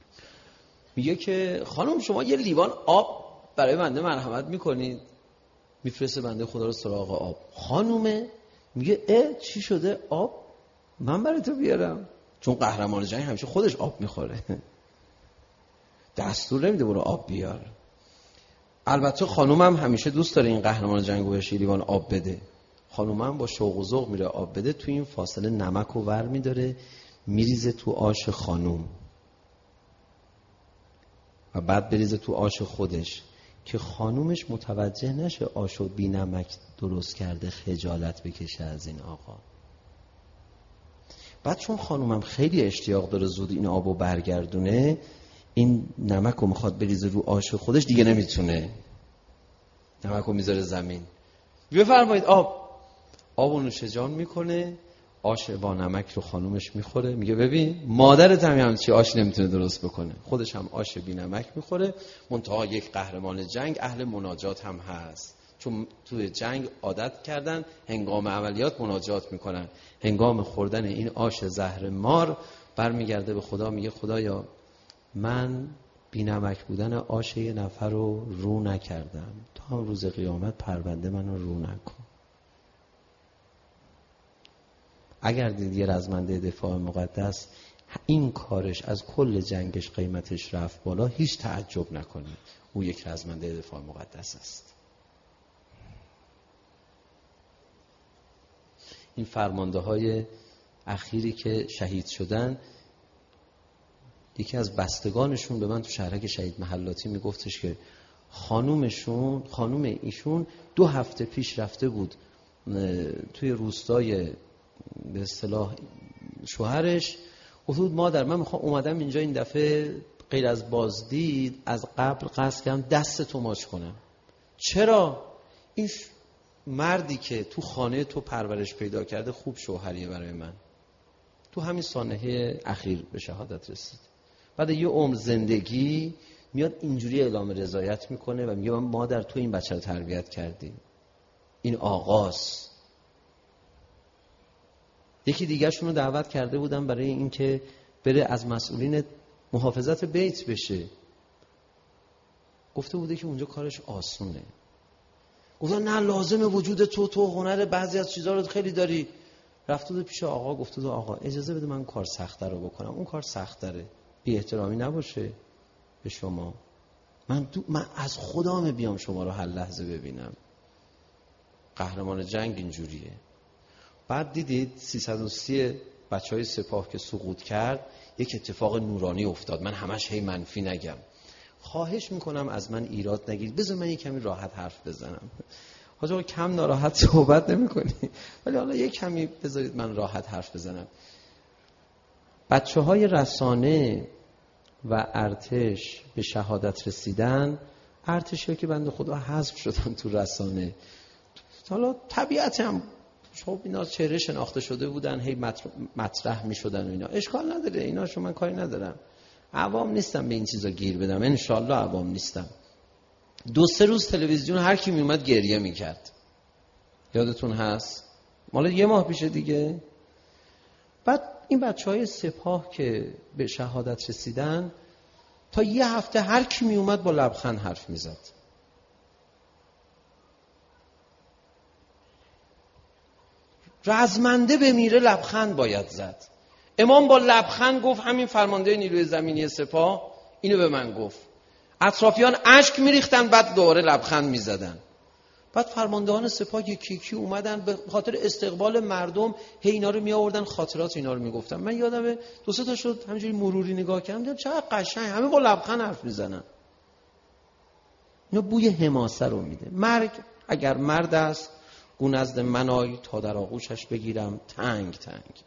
میگه که خانم شما یه لیوان آب برای بنده مرحمت میکنید؟ میفرسته بنده خدا رو سراغ آب. خانومه میگه چی شده؟ آب من برای تو بیارم؟ چون قهرمان جنگ همیشه خودش آب میخوره، دستور نمیده برو آب بیار. البته خانومم همیشه دوست داره این قهرمان جنگو بهش لیوان آب بده. خانومم با شوق و ذوق میره آب بده، تو این فاصله نمک رو ور میداره میریزه تو آش خانوم و بعد بریزه تو آش خودش که خانومش متوجه نشه آشو بی نمک درست کرده، خجالت بکشه از این آقا. بعد چون خانومم خیلی اشتیاق داره زود این آبو برگردونه، این نمک رو میخواد بریزه رو آش خودش، دیگه نمیتونه، نمک رو میذاره زمین. بفرمایید آبو نوشجان میکنه، آش با نمک رو خانومش میخوره، میگه ببین مادرت هم چی آش نمیتونه درست بکنه، خودش هم آش بی نمک میخوره. منتها یک قهرمان جنگ اهل مناجات هم هست، چون توی جنگ عادت کردن هنگام عملیات مناجات میکنن. هنگام خوردن این آش زهر مار برمیگرده به خدا، میگه خدایا من بی نمک بودن آش یه نفر رو نکردم، تا روز قیامت پرونده منو رو نکن. اگر دید یه رزمنده دفاع مقدس این کارش از کل جنگش قیمتش رفت بالا، هیچ تعجب نکنید، او یک رزمنده دفاع مقدس است. این فرمانده های اخیری که شهید شدن، یکی از بستگانشون به من تو شهرک شهید محلاتی میگفتش که خانوم ایشون 2 هفته پیش رفته بود توی روستای به اصطلاح شوهرش، گفت بود مادر من میخوام اومدم اینجا این دفعه غیر از بازدید از قبل قصد کردم دست تو ماچ کنم. چرا؟ این مردی که تو خانه تو پرورش پیدا کرده خوب شوهریه برای من، تو همین سانحه اخیر به شهادت رسید. بعد یه عمر زندگی میاد اینجوری اعلام رضایت میکنه و میگه مادر تو این بچه رو تربیت کردی. این آغاز. یکی دیگه شونو دعوت کرده بودن برای این که بره از مسئولین محافظت بیت بشه، گفته بوده که اونجا کارش آسونه. گفتن نه لازمه وجود تو هنر بعضی از چیزا رو خیلی داری. رفته بود پیش آقا، گفته بود آقا اجازه بده من کار سخته رو بکنم، اون کار سخت‌تره، بی احترامی نباشه به شما، من از خدام بیام شما رو هر لحظه ببینم. قهرمان جنگ اینجوریه. بعد دیدید 330 بچهای سپاه که سقوط کرد، یک اتفاق نورانی افتاد. من همش هی منفی نگم، خواهش میکنم از من ایراد نگیرید، بذار من یک کمی راحت حرف بزنم. حاج آقا کم ناراحت صحبت نمی‌کنی، ولی حالا یک کمی بذارید من راحت حرف بزنم. بچه‌های رسانه و ارتش به شهادت رسیدن، ارتشی که بنده خدا حذف شدن تو رسانه. حالا طبیعت هم خب اینا چهره شناخته شده بودن، هی مطرح می‌شدن و اینا، اشکال نداره، اینا شو من کاری ندارم، عوام نیستم به این چیزا گیر بدم، انشالله عوام نیستم. 2-3 روز تلویزیون هر کی می اومد گریه میکرد، یادتون هست؟ مال 1 ماه پیشه دیگه. بعد این بچهای سپاه که به شهادت رسیدن، تا 1 هفته هر کی می اومد با لبخند حرف میزد. رزمنده بمیره لبخند باید زد. امام با لبخند گفت، همین فرمانده نیروی زمینی سپاه اینو به من گفت. اطرافیان اشک میریختن، بعد دوباره لبخند میزدن. بعد فرماندهان سپاه یکی اومدن به خاطر استقبال مردم، هی اینا رو می آوردن، خاطرات اینا رو میگفتن. من یادمه 2-3 تا شد همینجوری مروری نگاه کردم، دیدم چقدر قشنگ همه با لبخند حرف میزنن. اینا بوی حماسه رو میده. مرگ اگر مرد است گو نزد من آی تا در آغوشش بگیرم تنگ تنگ.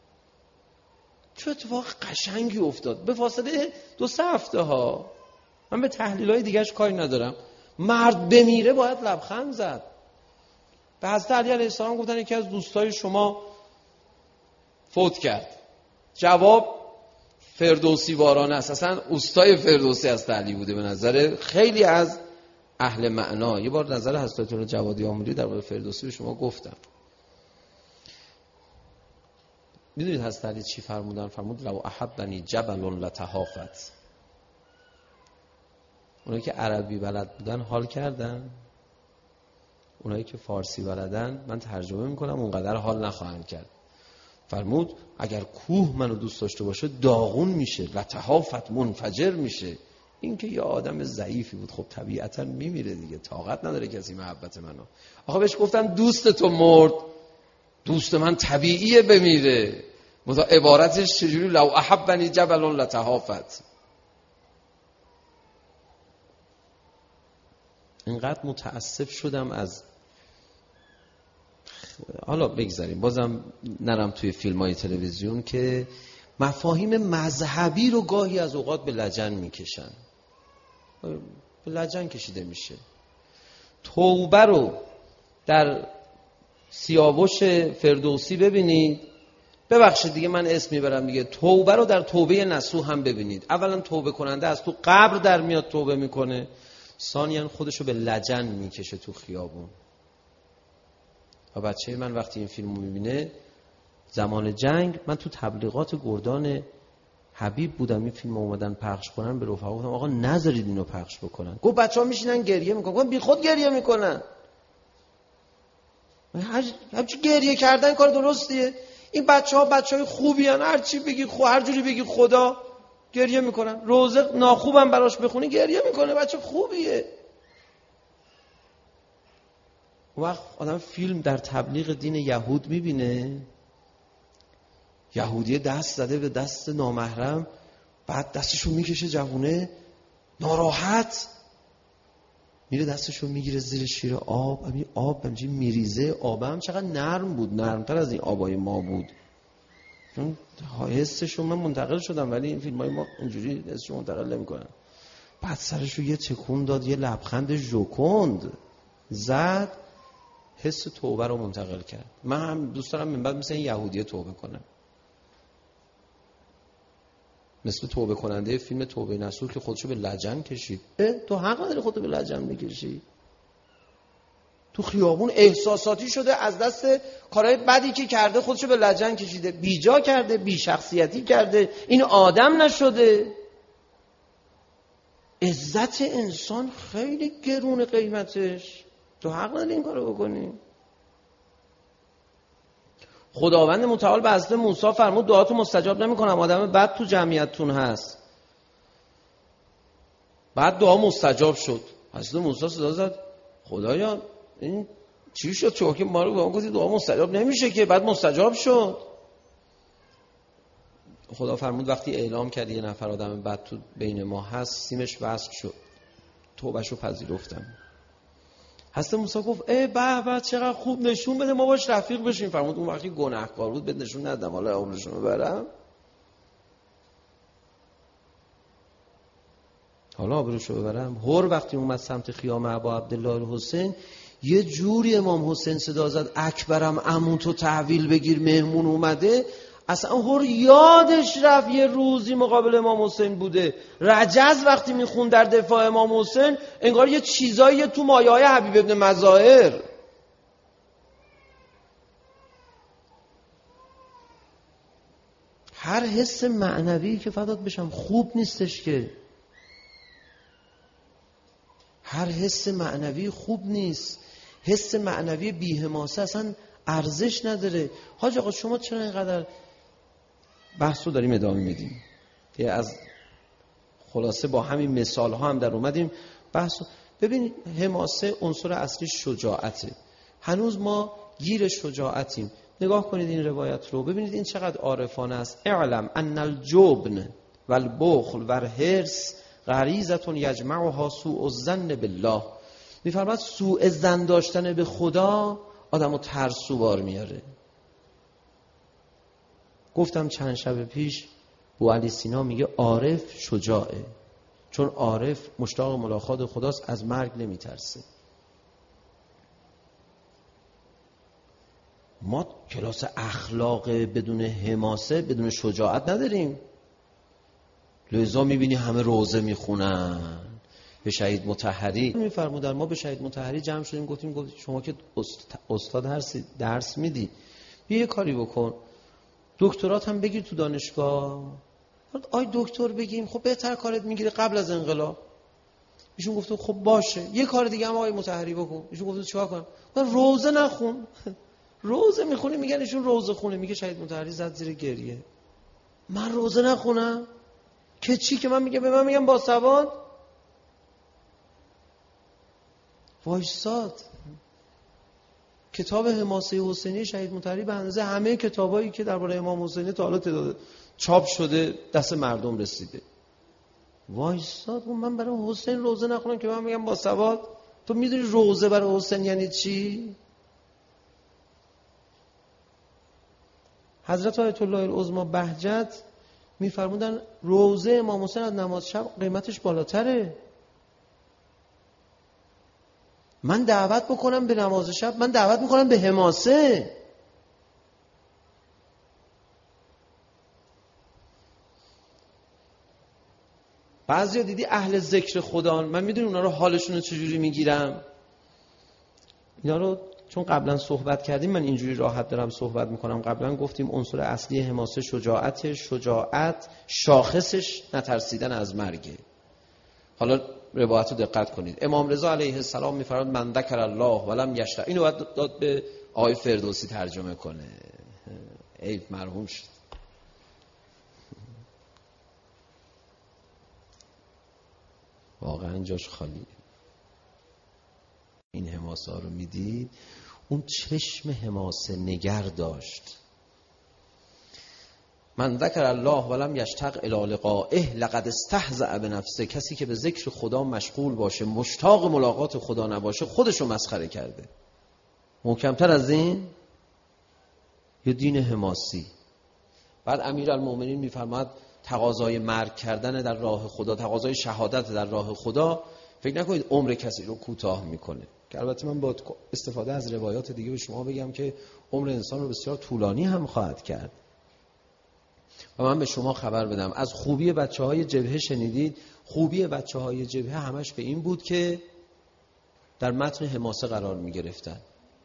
چه اتفاق قشنگی افتاد به فاصله 2-3 هفته ها. من به تحلیل‌های دیگه‌اش کاری ندارم. مرد بمیره باید لبخند زد. به حضرت علی علیه السلام گفتن یکی از دوستای شما فوت کرد. جواب فردوسی وارانه است. اصلا اوستای فردوسی از علی بوده به نظر خیلی از اهل معنا. یه بار نظر حضرت جوادی آموری در مورد فردوسی به شما گفتم. میدونید حضرت علی چی فرمودن؟ فرمود لو احبنی جبل لتهافت. اونایی که عربی بلد بودن حال کردن. اونایی که فارسی بلدن من ترجمه میکنم اونقدر حال نخواهند کرد. فرمود اگر کوه منو دوست داشته باشه داغون میشه، لطحافت منفجر میشه. این که یه آدم ضعیفی بود، خب طبیعتا میمیره دیگه، طاقت نداره کسی محبت منو. آخه بهش گفتم دوست تو مرد، دوست من طبیعیه بمیره. مثلا عبارتش چجوری؟ لو احبنی جبل لطحافت. اینقدر متاسف شدم از، حالا بگذاریم بازم نرم توی فیلم‌های تلویزیون که مفاهیم مذهبی رو گاهی از اوقات به لجن میکشن، به لجن کشیده میشه. توبه رو در سیاوش فردوسی ببینید، ببخشید دیگه من اسم میبرم دیگه، توبه رو در توبه نصوح هم ببینید. اولا توبه کننده از تو قبر در میاد توبه میکنه، ثانیاً خودشو به لجن میکشه تو خیابون. و بچه من وقتی این فیلمو میبینه، زمان جنگ من تو تبلیغات گردان حبیب بودم، این فیلم اومدن پخش کنن، به رفقا گفتم آقا نذارید اینو پخش بکنن. گفت بچه‌ها میشینن گریه میکنن. گفتم بی خود گریه میکنن، همچی گریه کردن کار درستیه؟ این بچه‌ها بچهای خوبی ان، هر چی بگی هر جوری بگی خدا گریه میکنن. روزه ناخوبم براش بخونی گریه میکنه، بچه خوبیه. وقت آدم فیلم در تبلیغ دین یهود میبینه، یهودی دست زده به دست نامحرم، بعد دستشو میکشه جوونه ناراحت، میره دستشو میگیره زیر شیر آب، همین آب همینجوری میریزه. آب هم چقدر نرم بود، نرمتر از این آبای ما بود. چون حسشو من منتقل شدم، ولی این فیلمای ما اینجوری حسشو منتقل نمیکنن. بعد سرشو یه تکون داد، یه لبخند ژوکند زد، حس توبه رو منتقل کرد. من هم دوست دارم من بعد مثل این یهودیه توبه کنم، مثل توبه کننده فیلم توبه نصوح که خودشو به لجن کشید. تو حق نداری خودتو به لجن بکشی. تو خیابون احساساتی شده، از دست کارهای بدی که کرده خودشو به لجن کشیده، بیجا کرده، بی شخصیتی کرده، این آدم نشده. عزت انسان خیلی گرون قیمتش، تو حق نداری این کارو بکنی. خداوند متعال به حضرت موسی فرمود دعاتو مستجاب نمیکنم، آدم بد تو جمعیتتون هست. بعد دعا مستجاب شد. حضرت موسی صدا زد خدایا این چی شد؟ چوکی ما رو به ما گفتی دعا مستجاب نمیشه که، بعد مستجاب شد. خدا فرمود وقتی اعلام کردی یه نفر آدم بد تو بین ما هست، سیمش وصل شد، توبهشو پذیرفتم. حضرت موسی گفت به به چقدر خوب، نشون بده ما باش رفیق بشیم. فرمود اون وقتی گناهکار بود بهت نشون ندادم، حالا عمرشو ببرم، حالا آبروشو ببرم. هر وقتی اومد سمت خیام ابا عبدالله الحسین، یه جوری امام حسین صدا زد اکبرم عمو تو تحویل بگیر مهمون اومده. اصلا هر یادش رفت یه روزی مقابل امام حسین بوده. رجز وقتی میخون در دفاع امام حسین، انگار یه چیزایی تو مایه‌های حبیب ابن مظاهر. هر حس معنوی که فدات بشم خوب نیستش که، هر حس معنوی خوب نیست. حس معنوی بی‌حماسه اصلا ارزش نداره. حاج آقا شما چرا اینقدر بحثو داریم ادامه میدیم؟ یه از خلاصه با همین مثال ها هم در اومدیم بحثو. ببینید حماسه عنصر اصلی شجاعته، هنوز ما گیر شجاعتیم. نگاه کنید این روایت رو، ببینید این چقدر عارفانه است. اعلم ان الجبن والبخل والحرص غریزه یجمعها سوء الظن بالله. میفرماید سوء ظن داشتن به خدا آدمو ترسوار میاره. گفتم چند شب پیش بوعلی سینا میگه عارف شجاعه، چون عارف مشتاق ملاقات خداست، از مرگ نمیترسه. ما کلاس اخلاق بدون حماسه، بدون شجاعت نداریم. لذا میبینی همه روزه میخونن. به شهید مطهری میفرمودن، ما به شهید مطهری جمع شدیم گفتیم شما که استاد درس میدی، بیا یه کاری بکن، دکترات هم بگیر تو دانشگاه. آی دکتر بگیم، خب بهتر کارت میگیره قبل از انقلاب. ایشون گفته خب باشه یه کار دیگه هم آقای مطهری بکن. ایشون گفته چیکار کنم؟ من روزه نخون. روزه میخونی میگن ایشون روزه خونه. میگه شهید مطهری زد زیر گریه. من روزه نخونم که چی که من میگه به من میگم باسواد؟ وایساد. کتاب حماسه حسینی شهید مطهری به اندازه همه کتابایی که درباره امام حسینی تا حالا تعداد چاپ شده دست مردم رسیده. وایساد. من برای حسین روزه نخونم که من میگم باسواد؟ تو میدونی روزه برای حسین یعنی چی؟ حضرت آیت الله العظمی بهجت میفرمودن روزه امام حسین از نماز شب قیمتش بالاتره. من دعوت بکنم به نماز شب، من دعوت میکنم به حماسه. بعضیا دیدی اهل ذکر خدا، من میدونم اونا رو حالشون رو چجوری میگیرم. اینا رو چون قبلا صحبت کردیم من اینجوری راحت دارم صحبت میکنم. قبلا گفتیم عنصر اصلی حماسه شجاعت شاخصش نترسیدن از مرگه. حالا روایت رو دقت کنید. امام رضا علیه السلام میفرماد من ذکر الله ولم یشتغل. اینو باید داد به آقای فردوسی ترجمه کنه. عیب مرحوم شد. واقعا جاش خالیه. این حماسه ها رو میدید، اون چشم حماسه نگر داشت. من ذکر الله ولم یشتاق الی لقائه لقد استهزأ بنفسه. کسی که به ذکر خدا مشغول باشه، مشتاق ملاقات خدا نباشه، خودشو مسخره کرده. محکمتر از این یه دین حماسی. بعد امیرالمومنین میفرماد تقاضای مرگ کردن در راه خدا، تقاضای شهادت در راه خدا، فکر نکنید عمر کسی رو کوتاه میکنه. که البته من با استفاده از روایات دیگه به شما بگم که عمر انسان رو بسیار طولانی هم خواهد کرد. و من به شما خبر بدم از خوبی بچه‌های جبهه شنیدید. خوبی بچه‌های جبهه همش به این بود که در متن حماسه قرار می‌گرفتن.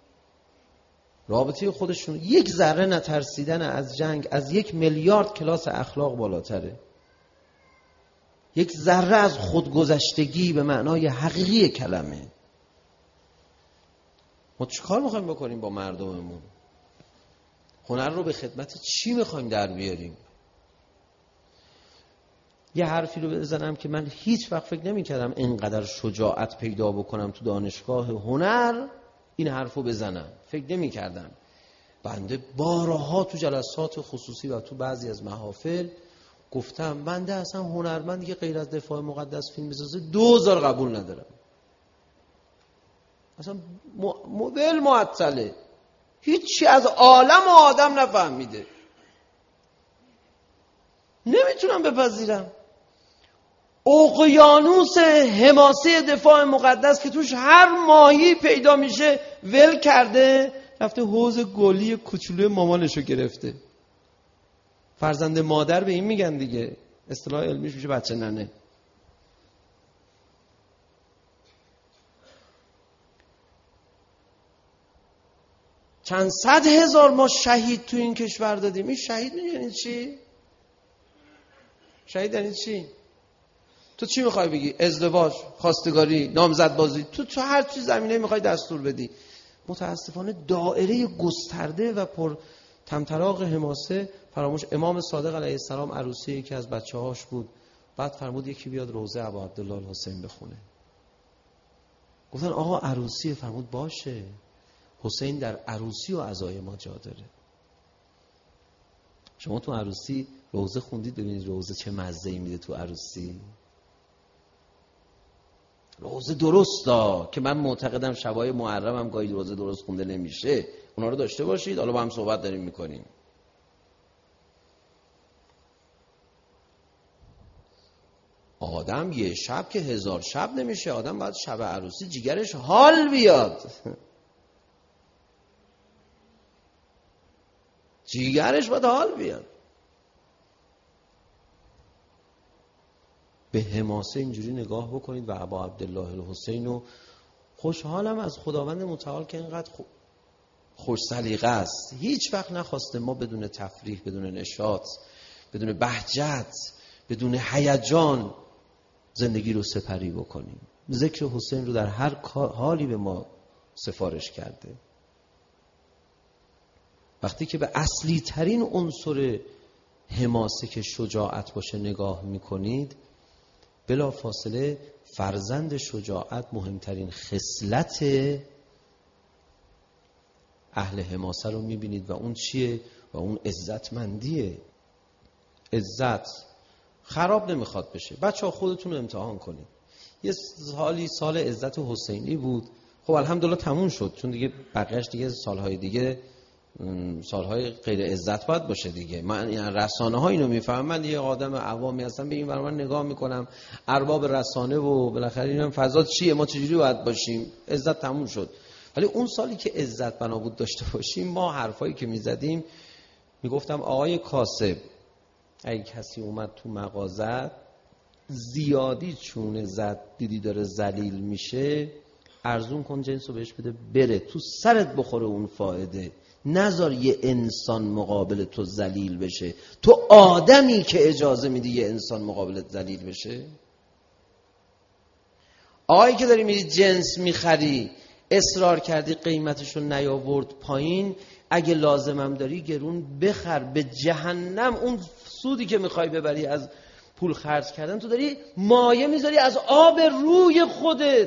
رابطه خودشون یک ذره نترسیدن از جنگ از 1 میلیارد کلاس اخلاق بالاتره. یک ذره از خودگذشتگی به معنای حقیقی کلمه. ما چیکار می‌خوایم بکنیم با مردممون؟ هنر رو به خدمت چی می‌خوایم در بیاریم؟ یه حرفی رو بزنم که من هیچ وقت فکر نمی‌کردم اینقدر شجاعت پیدا بکنم تو دانشگاه هنر این حرفو بزنم. فکر نمی‌کردم. بنده بارها تو جلسات خصوصی و تو بعضی از محافل گفتم بنده اصلا هنرمند که غیر از دفاع مقدس فیلم بسازه 2000 قبول ندارم. اصلا مدل معطله. هیچی از عالم و آدم نفهمیده. نمیتونم بپذیرم. اقیانوس حماسه دفاع مقدس که توش هر ماهی پیدا میشه ول کرده، رفته حوض گلی کوچولوی مامانشو گرفته. فرزند مادر به این میگن دیگه، اصطلاح علمیش میشه بچه ننه. چند صد هزار ما شهید تو این کشور دادیم. این شهید یعنی چی؟ شهید یعنی چی؟ تو چی میخوای بگی؟ ازدواج، خواستگاری، نامزد بازی، تو هر چی زمینه میخوای دستور بدی. متاسفانه دایره گسترده و پر طمطراق حماسه فراموش. امام صادق علیه السلام عروسی یکی از بچه‌هاش بود. بعد فرمود یکی بیاد روضه ابا عبدالله الحسین بخونه. گفتن آقا عروسی. فرمود باشه، حسین در عروسی و عزای ما جا داره. شما تو عروسی روضه خوندید؟ ببینید روضه چه مزه‌ای میده تو عروسی. روضه درسته که من معتقدم شبای محرم هم گاهی روضه درست خونده نمیشه. اونا رو داشته باشید. حالا با هم صحبت داریم میکنیم. آدم یه شب که 1000 شب نمیشه. آدم باید شب عروسی جیگرش حال بیاد. جیگرش باید حال بیاد. به حماسه اینجوری نگاه بکنید و ابا عبدالله الحسین رو خوشحالم از خداوند متعال که اینقدر خوش سلیقه است. هیچ وقت نخواسته ما بدون تفریح، بدون نشاط، بدون بهجت، بدون هیجان زندگی رو سپری بکنیم. ذکر حسین رو در هر حالی به ما سفارش کرده. وقتی که به اصلی ترین عنصر حماسه که شجاعت باشه نگاه میکنید، بلا فاصله فرزند شجاعت مهمترین خصلت اهل حماسه رو میبینید و اون چیه؟ و اون عزتمندیه. عزت خراب نمیخواد بشه. بچه ها خودتون رو امتحان کنید. یه سال عزت حسینی بود، خب الحمدلله تموم شد، چون دیگه بقیهش دیگه سالهای دیگه سالهای غیر عزت باید باشه دیگه. من یعنی رسانه ها اینو میفهمم، من یه آدم عوامی هستم، به این ور من نگاه میکنم، ارباب رسانه و بالاخره اینم فضا چیه، ما چجوری باید باشیم، عزت تموم شد. ولی اون سالی که عزت بنا بود داشته باشیم، ما حرفایی که میزدیم، میگفتم آقای کاسب اگه کسی اومد تو مغازت زیادی چونه زد دیدی داره ذلیل میشه، ارزون کن جنسو بهش بده بره، تو سرت بخوره اون فائده، نذار یه انسان مقابل تو ذلیل بشه. تو آدمی که اجازه میدی یه انسان مقابلت ذلیل بشه؟ آقایی که داری میری جنس میخری، اصرار کردی قیمتشو نیاورد پایین، اگه لازمم داری گرون بخر، به جهنم اون سودی که میخوای ببری از پول خرج کردن تو داری مایه میذاری از آب روی خودت،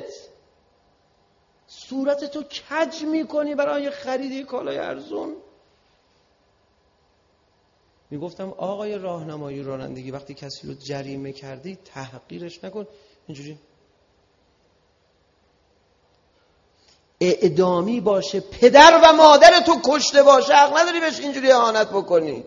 صورت تو کج میکنی برای خرید کالای ارزون. میگفتم آقای راهنمایی رانندگی وقتی کسی رو جریمه کردی تحقیرش نکن، اینجوری اعدامی باشه، پدر و مادر تو کشته باشه، حق نداری بهش اینجوری اهانت بکنی.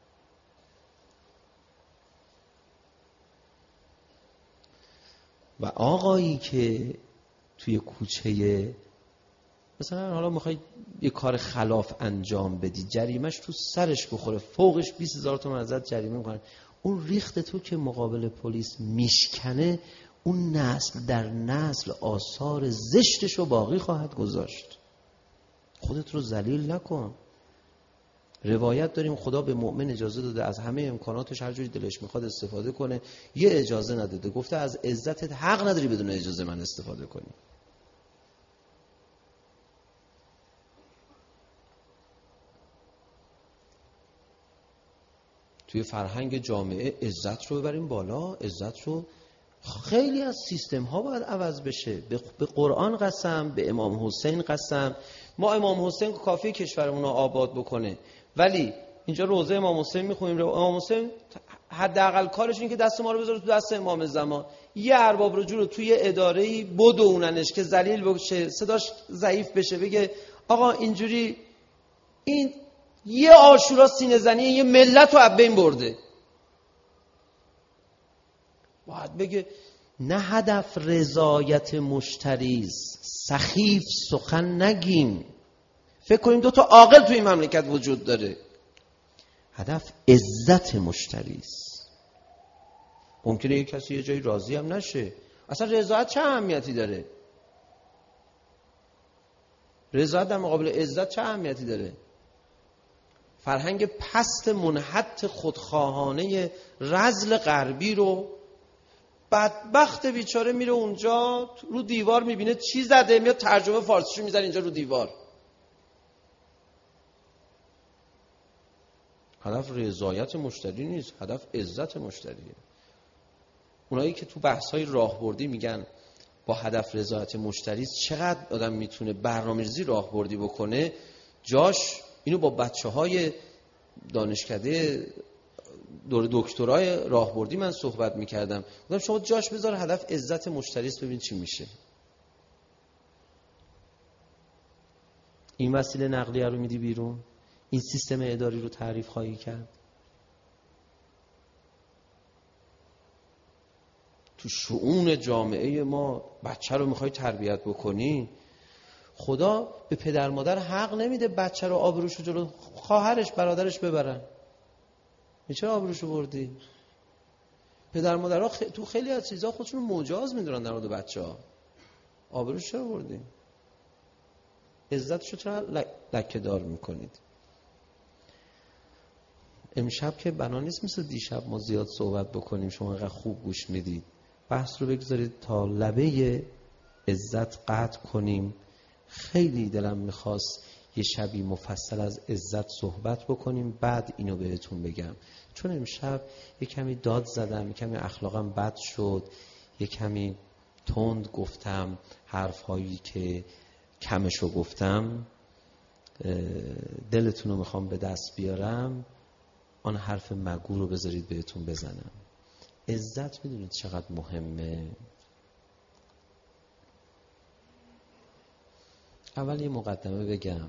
و آقایی که توی کوچه مثلا حالا میخوای یه کار خلاف انجام بدی، جریمش تو سرش بخوره، فوقش 20,000 تومان ازت جریمه میکنن، اون ریخت تو که مقابل پلیس میشکنه، اون نسل در نسل آثار زشتش رو باقی خواهد گذاشت. خودت رو ذلیل نکن. روایت داریم خدا به مؤمن اجازه داده از همه امکاناتش هر جوری دلش میخواد استفاده کنه، یه اجازه نداده، گفته از عزتت حق نداری بدون اجازه من استفاده کنی. توی فرهنگ جامعه عزت رو ببریم بالا. عزت رو خیلی از سیستم ها باید عوض بشه. به قرآن قسم، به امام حسین قسم. ما امام حسین کافی کشورمون رو آباد بکنه، ولی اینجا روزه امام حسین میخونیم، امام حسین حداقل کارش اینه که دست ما رو بذاره تو دست امام زمان. یه ارباب رجوع رو توی اداره‌ای بدوننش که ذلیل بشه، صداش ضعیف بشه، بگه آقا اینجوری، این یه عاشورا سینه زنی یه ملت رو از بین برده. باید بگه نه هدف رضایت مشتریست، سخیف سخن نگیم. فکر کنیم 2 تا عاقل توی این مملکت وجود داره. هدف عزت مشتریست. ممکنه یک کسی یه جایی راضی هم نشه. اصلا رضایت چه اهمیتی داره؟ رضایت در مقابل عزت چه اهمیتی داره؟ فرهنگ پست منحط خودخواهانه رذل غربی رو بدبخت بیچاره میره اونجا رو دیوار میبینه چی زده، میاد ترجمه فارسیشو میذاره اینجا رو دیوار. هدف رضایت مشتری نیست، هدف عزت مشتریه. اونایی که تو بحث‌های راهبردی میگن با هدف رضایت مشتری، چقدر آدم میتونه برنامه‌ریزی راهبردی بکنه، جاش اینو با بچه‌های دانشکده دور دکترای راهبردی من صحبت میکردم، گفتم شما جاش بذار هدف عزت مشتری است، ببین چی میشه. این وسیله نقلیه رو میدی بیرون، این سیستم اداری رو تعریف خواهی کرد. تو شؤون جامعه ما بچه رو میخوای تربیت بکنی، خدا به پدر مادر حق نمیده بچه رو آبروشو جلو خواهرش برادرش ببرن. چرا آبروشو بردی؟ پدر مادرها تو خیلی از چیزا خودشون مجاز میدونن در مورد بچه‌ها. آبروش چرا بردی؟ عزتشو چرا لکه دار میکنید؟ امشب که بنا نیست مثل دیشب ما زیاد صحبت بکنیم، شما انقدر خوب گوش میدید، بحث رو بگذارید تا لبه عزت قطع کنیم. خیلی دلم میخواست یه شبی مفصل از عزت صحبت بکنیم، بعد اینو بهتون بگم، چون امشب یه کمی داد زدم، یه کمی اخلاقم بد شد، یه کمی تند گفتم، حرفهایی که کمشو گفتم. دلتون رو میخوام به دست بیارم، آن حرف مگو رو بذارید بهتون بزنم. عزت میدونید چقدر مهمه؟ اول یه مقدمه بگم.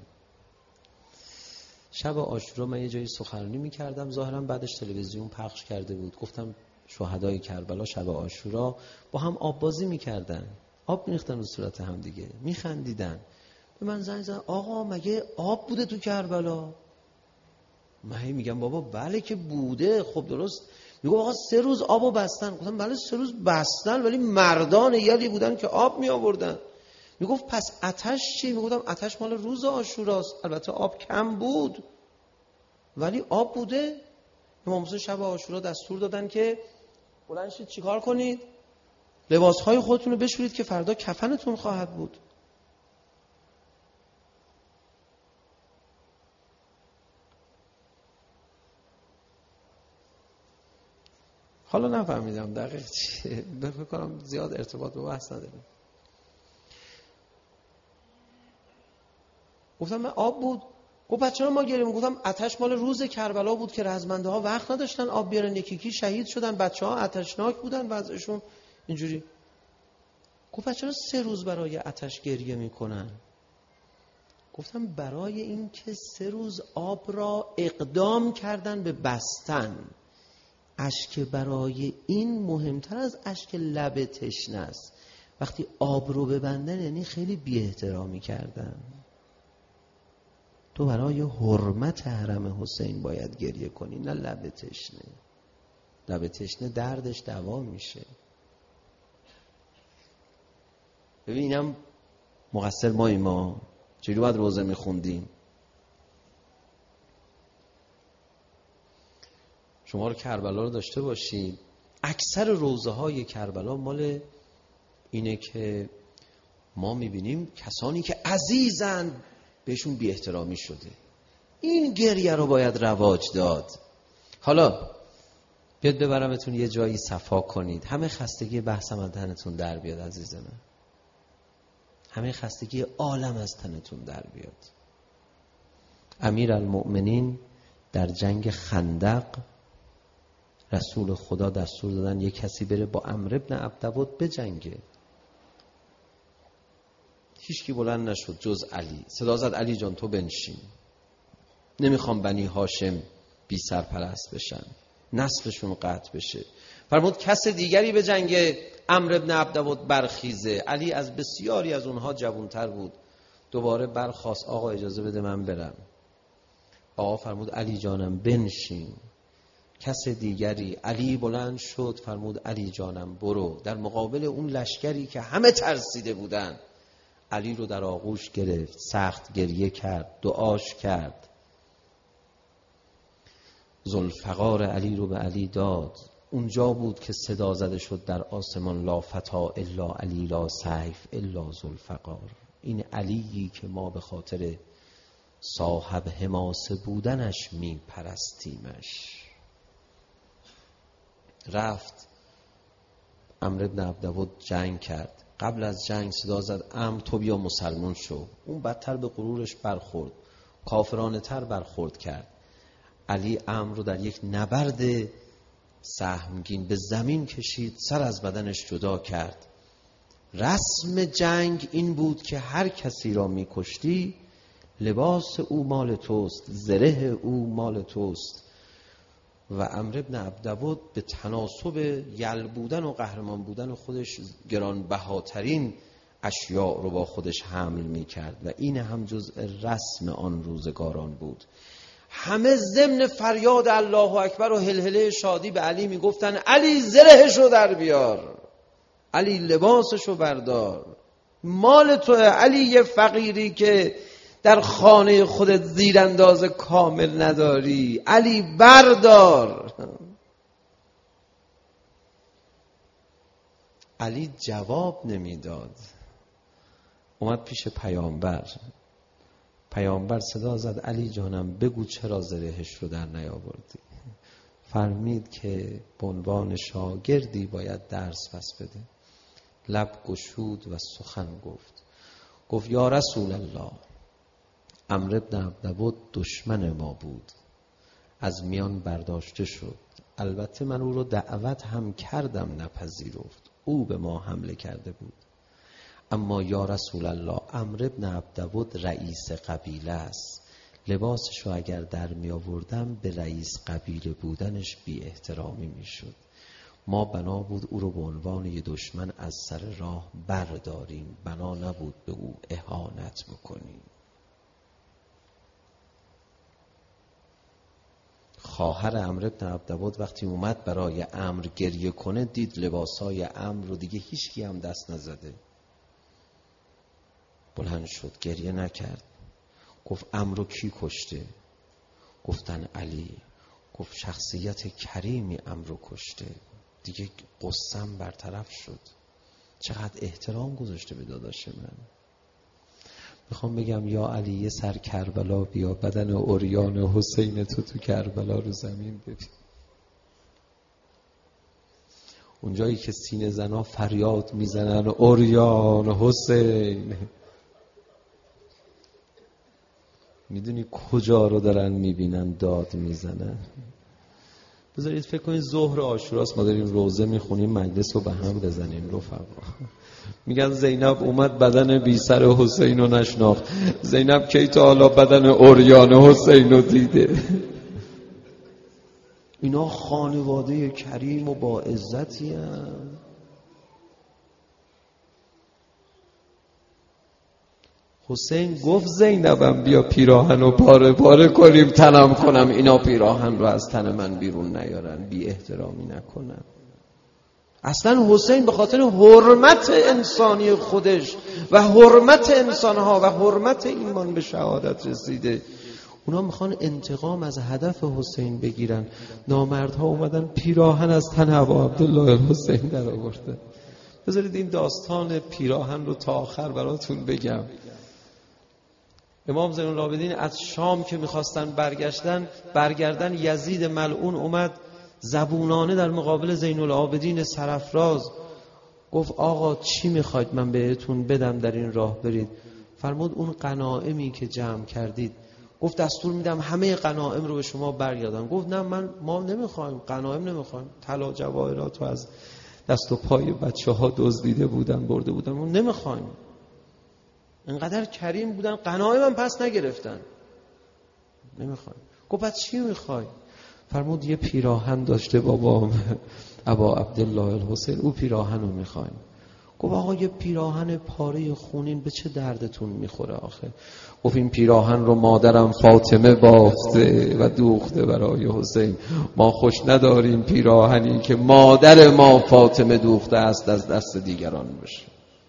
شب عاشورا من یه جایی سخنرانی میکردم، ظاهرا بعدش تلویزیون پخش کرده بود، گفتم شهدای کربلا شب عاشورا با هم آب بازی میکردن، آب میریختن رو صورت هم دیگه، میخندیدن. به من زنگ زدن آقا مگه آب بوده تو کربلا؟ من میگم بابا بله که بوده. خب درست. میگه آقا 3 روز آبو بستن. گفتم بله 3 روز بستن، ولی مردان یلی بودن که آب می آوردن. میگفت پس آتش چی؟ میگفتم آتش مال روز عاشوراست، البته آب کم بود ولی آب بوده. امام حسین شب عاشورا دستور دادن که بلند شید چیکار کنید؟ لباسهای خودتون رو بشورید که فردا کفنتون خواهد بود. حالا نفهمیدم دقیق چیه، فکر کنم زیاد ارتباط به بحث نداریم. گفتم من آب بود. گفت بچه‌ها ما گریم. گفتم آتش مال روز کربلا بود که رزمنده ها وقت نداشتن آب بیارن، یکی شهید شدن، بچه‌ها آتشناک بودن وضعشون اینجوری. گفت بچه‌ها 3 روز برای آتش گریه میکنن. گفتم برای این که 3 روز آب را اقدام کردن به بستن. اشک برای این مهمتر از اشک لب تشنه است. وقتی آب رو ببندن یعنی خیلی بی احترامی کردن. تو برای حرمت حرم حسین باید گریه کنی، نه لب تشنه. لب تشنه دردش دوا میشه. ببینم مقصر ما چجوری باید روزه میخوندیم. شما رو کربلا رو داشته باشید. اکثر روزه های کربلا مال اینه که ما میبینیم کسانی که عزیزن بهشون بی احترامی شده. این گریه رو باید رواج داد. حالا بیاد ببرمتون یه جایی صفا کنید، همه خستگی بحثم از تنتون در بیاد عزیز من. همه خستگی عالم از تنتون در بیاد. امیرالمؤمنین در جنگ خندق رسول خدا دستور دادن یک کسی بره با عمرو بن عبدود بجنگه. هیچ کی بلند نشد جز علی. صدا زد علی جان تو بنشین، نمیخوام بنی هاشم بی سرپرست بشن، نسلشون قطع بشه. فرمود کس دیگری به جنگ عمرو بن عبدود برخیزه. علی از بسیاری از اونها جوانتر بود. دوباره برخاست آقا اجازه بده من برم. آقا فرمود علی جانم بنشین. کس دیگری. علی بلند شد فرمود علی جانم برو. در مقابل اون لشکری که همه ترسیده بودن علی رو در آغوش گرفت، سخت گریه کرد، دعاش کرد. ذوالفقار علی رو به علی داد. اونجا بود که صدا زده شد در آسمان لا فتا الا علی لا سیف الا ذوالفقار. این علیی که ما به خاطر صاحب حماسه بودنش می پرستیمش. رفت عمرو بن عبدود جنگ کرد. قبل از جنگ صدا زد تو بیا مسلمان شو. اون بدتر به غرورش برخورد، کافرانه تر برخورد کرد. علی عمرو رو در یک نبرد سهمگین به زمین کشید، سر از بدنش جدا کرد. رسم جنگ این بود که هر کسی را می‌کشتی لباس او مال توست، زره او مال توست. و عمرو بن عبدود به تناسب یل بودن و قهرمان بودن خودش گرانبهاترین اشیاء رو با خودش حمل می کرد و این هم جزء رسم آن روزگاران بود. همه ضمن فریاد الله اکبر و هلهله شادی به علی می گفتن علی زرهشو در بیار، علی لباسشو بردار، مال توه. علی یه فقیری که در خانه خودت زیرانداز کامل نداری، علی بردار. علی جواب نمیداد. اومد پیش پیامبر صدا زد علی جانم بگو چرا زرهش رو در نیاوردی. فرمید که به عنوان شاگردی باید درس پس بده. لب گشود و سخن گفت یا رسول الله، عمرو بن عبدود دشمن ما بود، از میان برداشته شد. البته من او رو دعوت هم کردم نپذیرفت، او به ما حمله کرده بود. اما یا رسول الله، عمرو بن عبدود رئیس قبیله است، لباسش رو اگر در می آوردم به رئیس قبیله بودنش بی احترامی می شد. ما بنا بود او رو به عنوان یه دشمن از سر راه برداریم، بنا نبود به او اهانت بکنیم. خواهر عمرو بن عبدود وقتی اومد برای عمرو گریه کنه، دید لباسای عمرو رو دیگه هیچکی هم دست نزده، بلند شد، گریه نکرد. گفت عمرو کی کشته؟ گفتن علی. گفت شخصیت کریمی عمرو کشته. دیگه قصم برطرف شد. چقدر احترام گذاشته به داداش من. میخوام بگم یا علی یه سر کربلا بیا، بدن عریان حسین تو کربلا رو زمین ببین. اونجایی که سینه زنا فریاد میزنن عریان حسین، میدونی کجا رو دارن میبینن داد میزنن؟ بذارید فکر کنید ظهر عاشوراست، ما داریم روزه میخونیم، مجلس رو به هم بزنیم رفقا. میگن زینب اومد بدن بی سر حسین رو نشناخت. زینب کی تا حالا بدن عریان حسین رو دیده؟ اینا خانواده کریم و با عزتی هستند. حسین گفت زینبم بیا پیراهن رو پاره پاره کنیم تنم کنم، اینا پیراهن رو از تن من بیرون نیارن، بی احترامی نکنن. اصلا حسین به خاطر حرمت انسانی خودش و حرمت انسانها و حرمت ایمان به شهادت رسیده. اونا میخوان انتقام از هدف حسین بگیرن. نامردها اومدن پیراهن از تن ابا عبدالله الحسین در آورده. بذارید این داستان پیراهن رو تا آخر براتون بگم. امام زین العابدین از شام که میخواستن برگردن، یزید ملعون اومد زبونانه در مقابل زین العابدین سرافراز گفت آقا چی میخواید من بهتون بدم در این راه برید؟ فرمود اون غنایمی که جمع کردید. گفت دستور میدم همه غنایم رو به شما برگردن. گفت نه ما نمیخوایم، غنایم نمیخوایم، طلا جواهرات رو از دست و پای بچه‌ها دزدیده بودن برده بودن، ما نمیخوایم. انقدر کریم بودن غنایم هم پس نگرفتن، نمیخوایم. گفت بعد چی میخوای؟ فرمود یه پیراهن داشته بابام ابا عبدالله الحسین، او پیراهن رو میخوایم. گفت آقا یه پیراهن پاره خونین به چه دردتون میخوره آخه؟ گفت این پیراهن رو مادرم فاطمه بافته و دوخته برای حسین، ما خوش نداریم پیراهنی که مادر ما فاطمه دوخته است از دست دیگران بشه.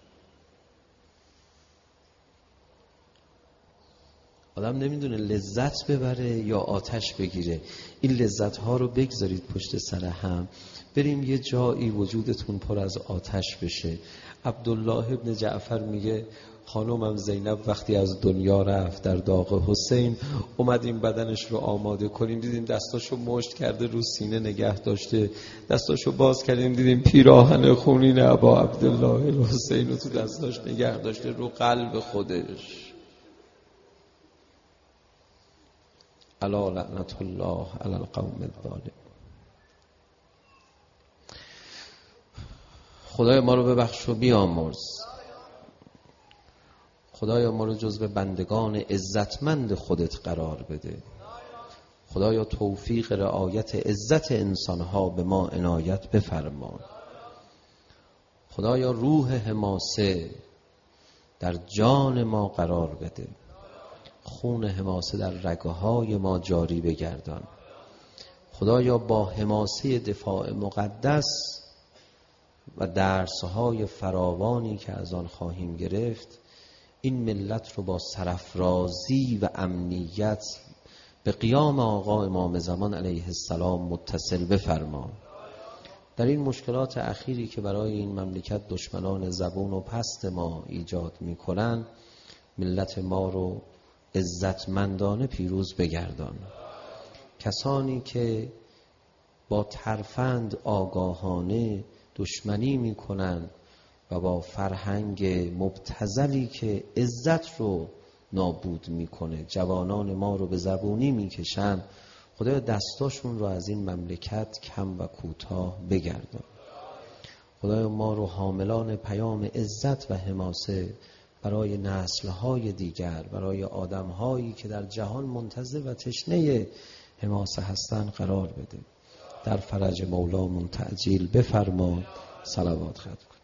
آدم نمیدونه لذت ببره یا آتش بگیره. این لذت ها رو بگذارید پشت سر هم، بریم یه جایی وجودتون پر از آتش بشه. عبدالله ابن جعفر میگه خانومم زینب وقتی از دنیا رفت در داغ حسین، اومدیم بدنش رو آماده کنیم، دیدیم دستاشو مشت کرده رو سینه نگه داشته، دستاشو باز کردیم دیدیم پیراهن خونین ابا عبدالله الحسین رو تو دستاش نگه داشته رو قلب خودش. الا لعنت الله علی القوم الظالمین. خدای ما رو ببخش و بیامرز. خدایا ما رو جزو بندگان عزتمند خودت قرار بده. خدایا توفیق رعایت عزت انسانها به ما عنایت بفرما. خدایا روح حماسه در جان ما قرار بده. خون حماسه در رگه‌های ما جاری بگردان. خدایا با حماسه دفاع مقدس و درس‌های فراوانی که از آن خواهیم گرفت، این ملت رو با سرافرازی و امنیت به قیام آقا امام زمان علیه السلام متصل بفرما. در در این مشکلات اخیری که برای این مملکت دشمنان زبون و پست ما ایجاد میکنن، ملت ما رو عزتمندانه پیروز بگردان. کسانی که با ترفند آگاهانه دشمنی میکنن و با فرهنگ مبتذلی که عزت رو نابود میکنه جوانان ما رو به زبونی میکشن، خدایا دستاشون رو از این مملکت کم و کوتاه بگردان. خدایا ما رو حاملان پیام عزت و حماسه برای نسل‌های دیگر، برای آدم‌هایی که در جهان منتظر و تشنه حماسه هستن قرار بده. در فرج مولامون تعجیل بفرما. صلوات ختم کن.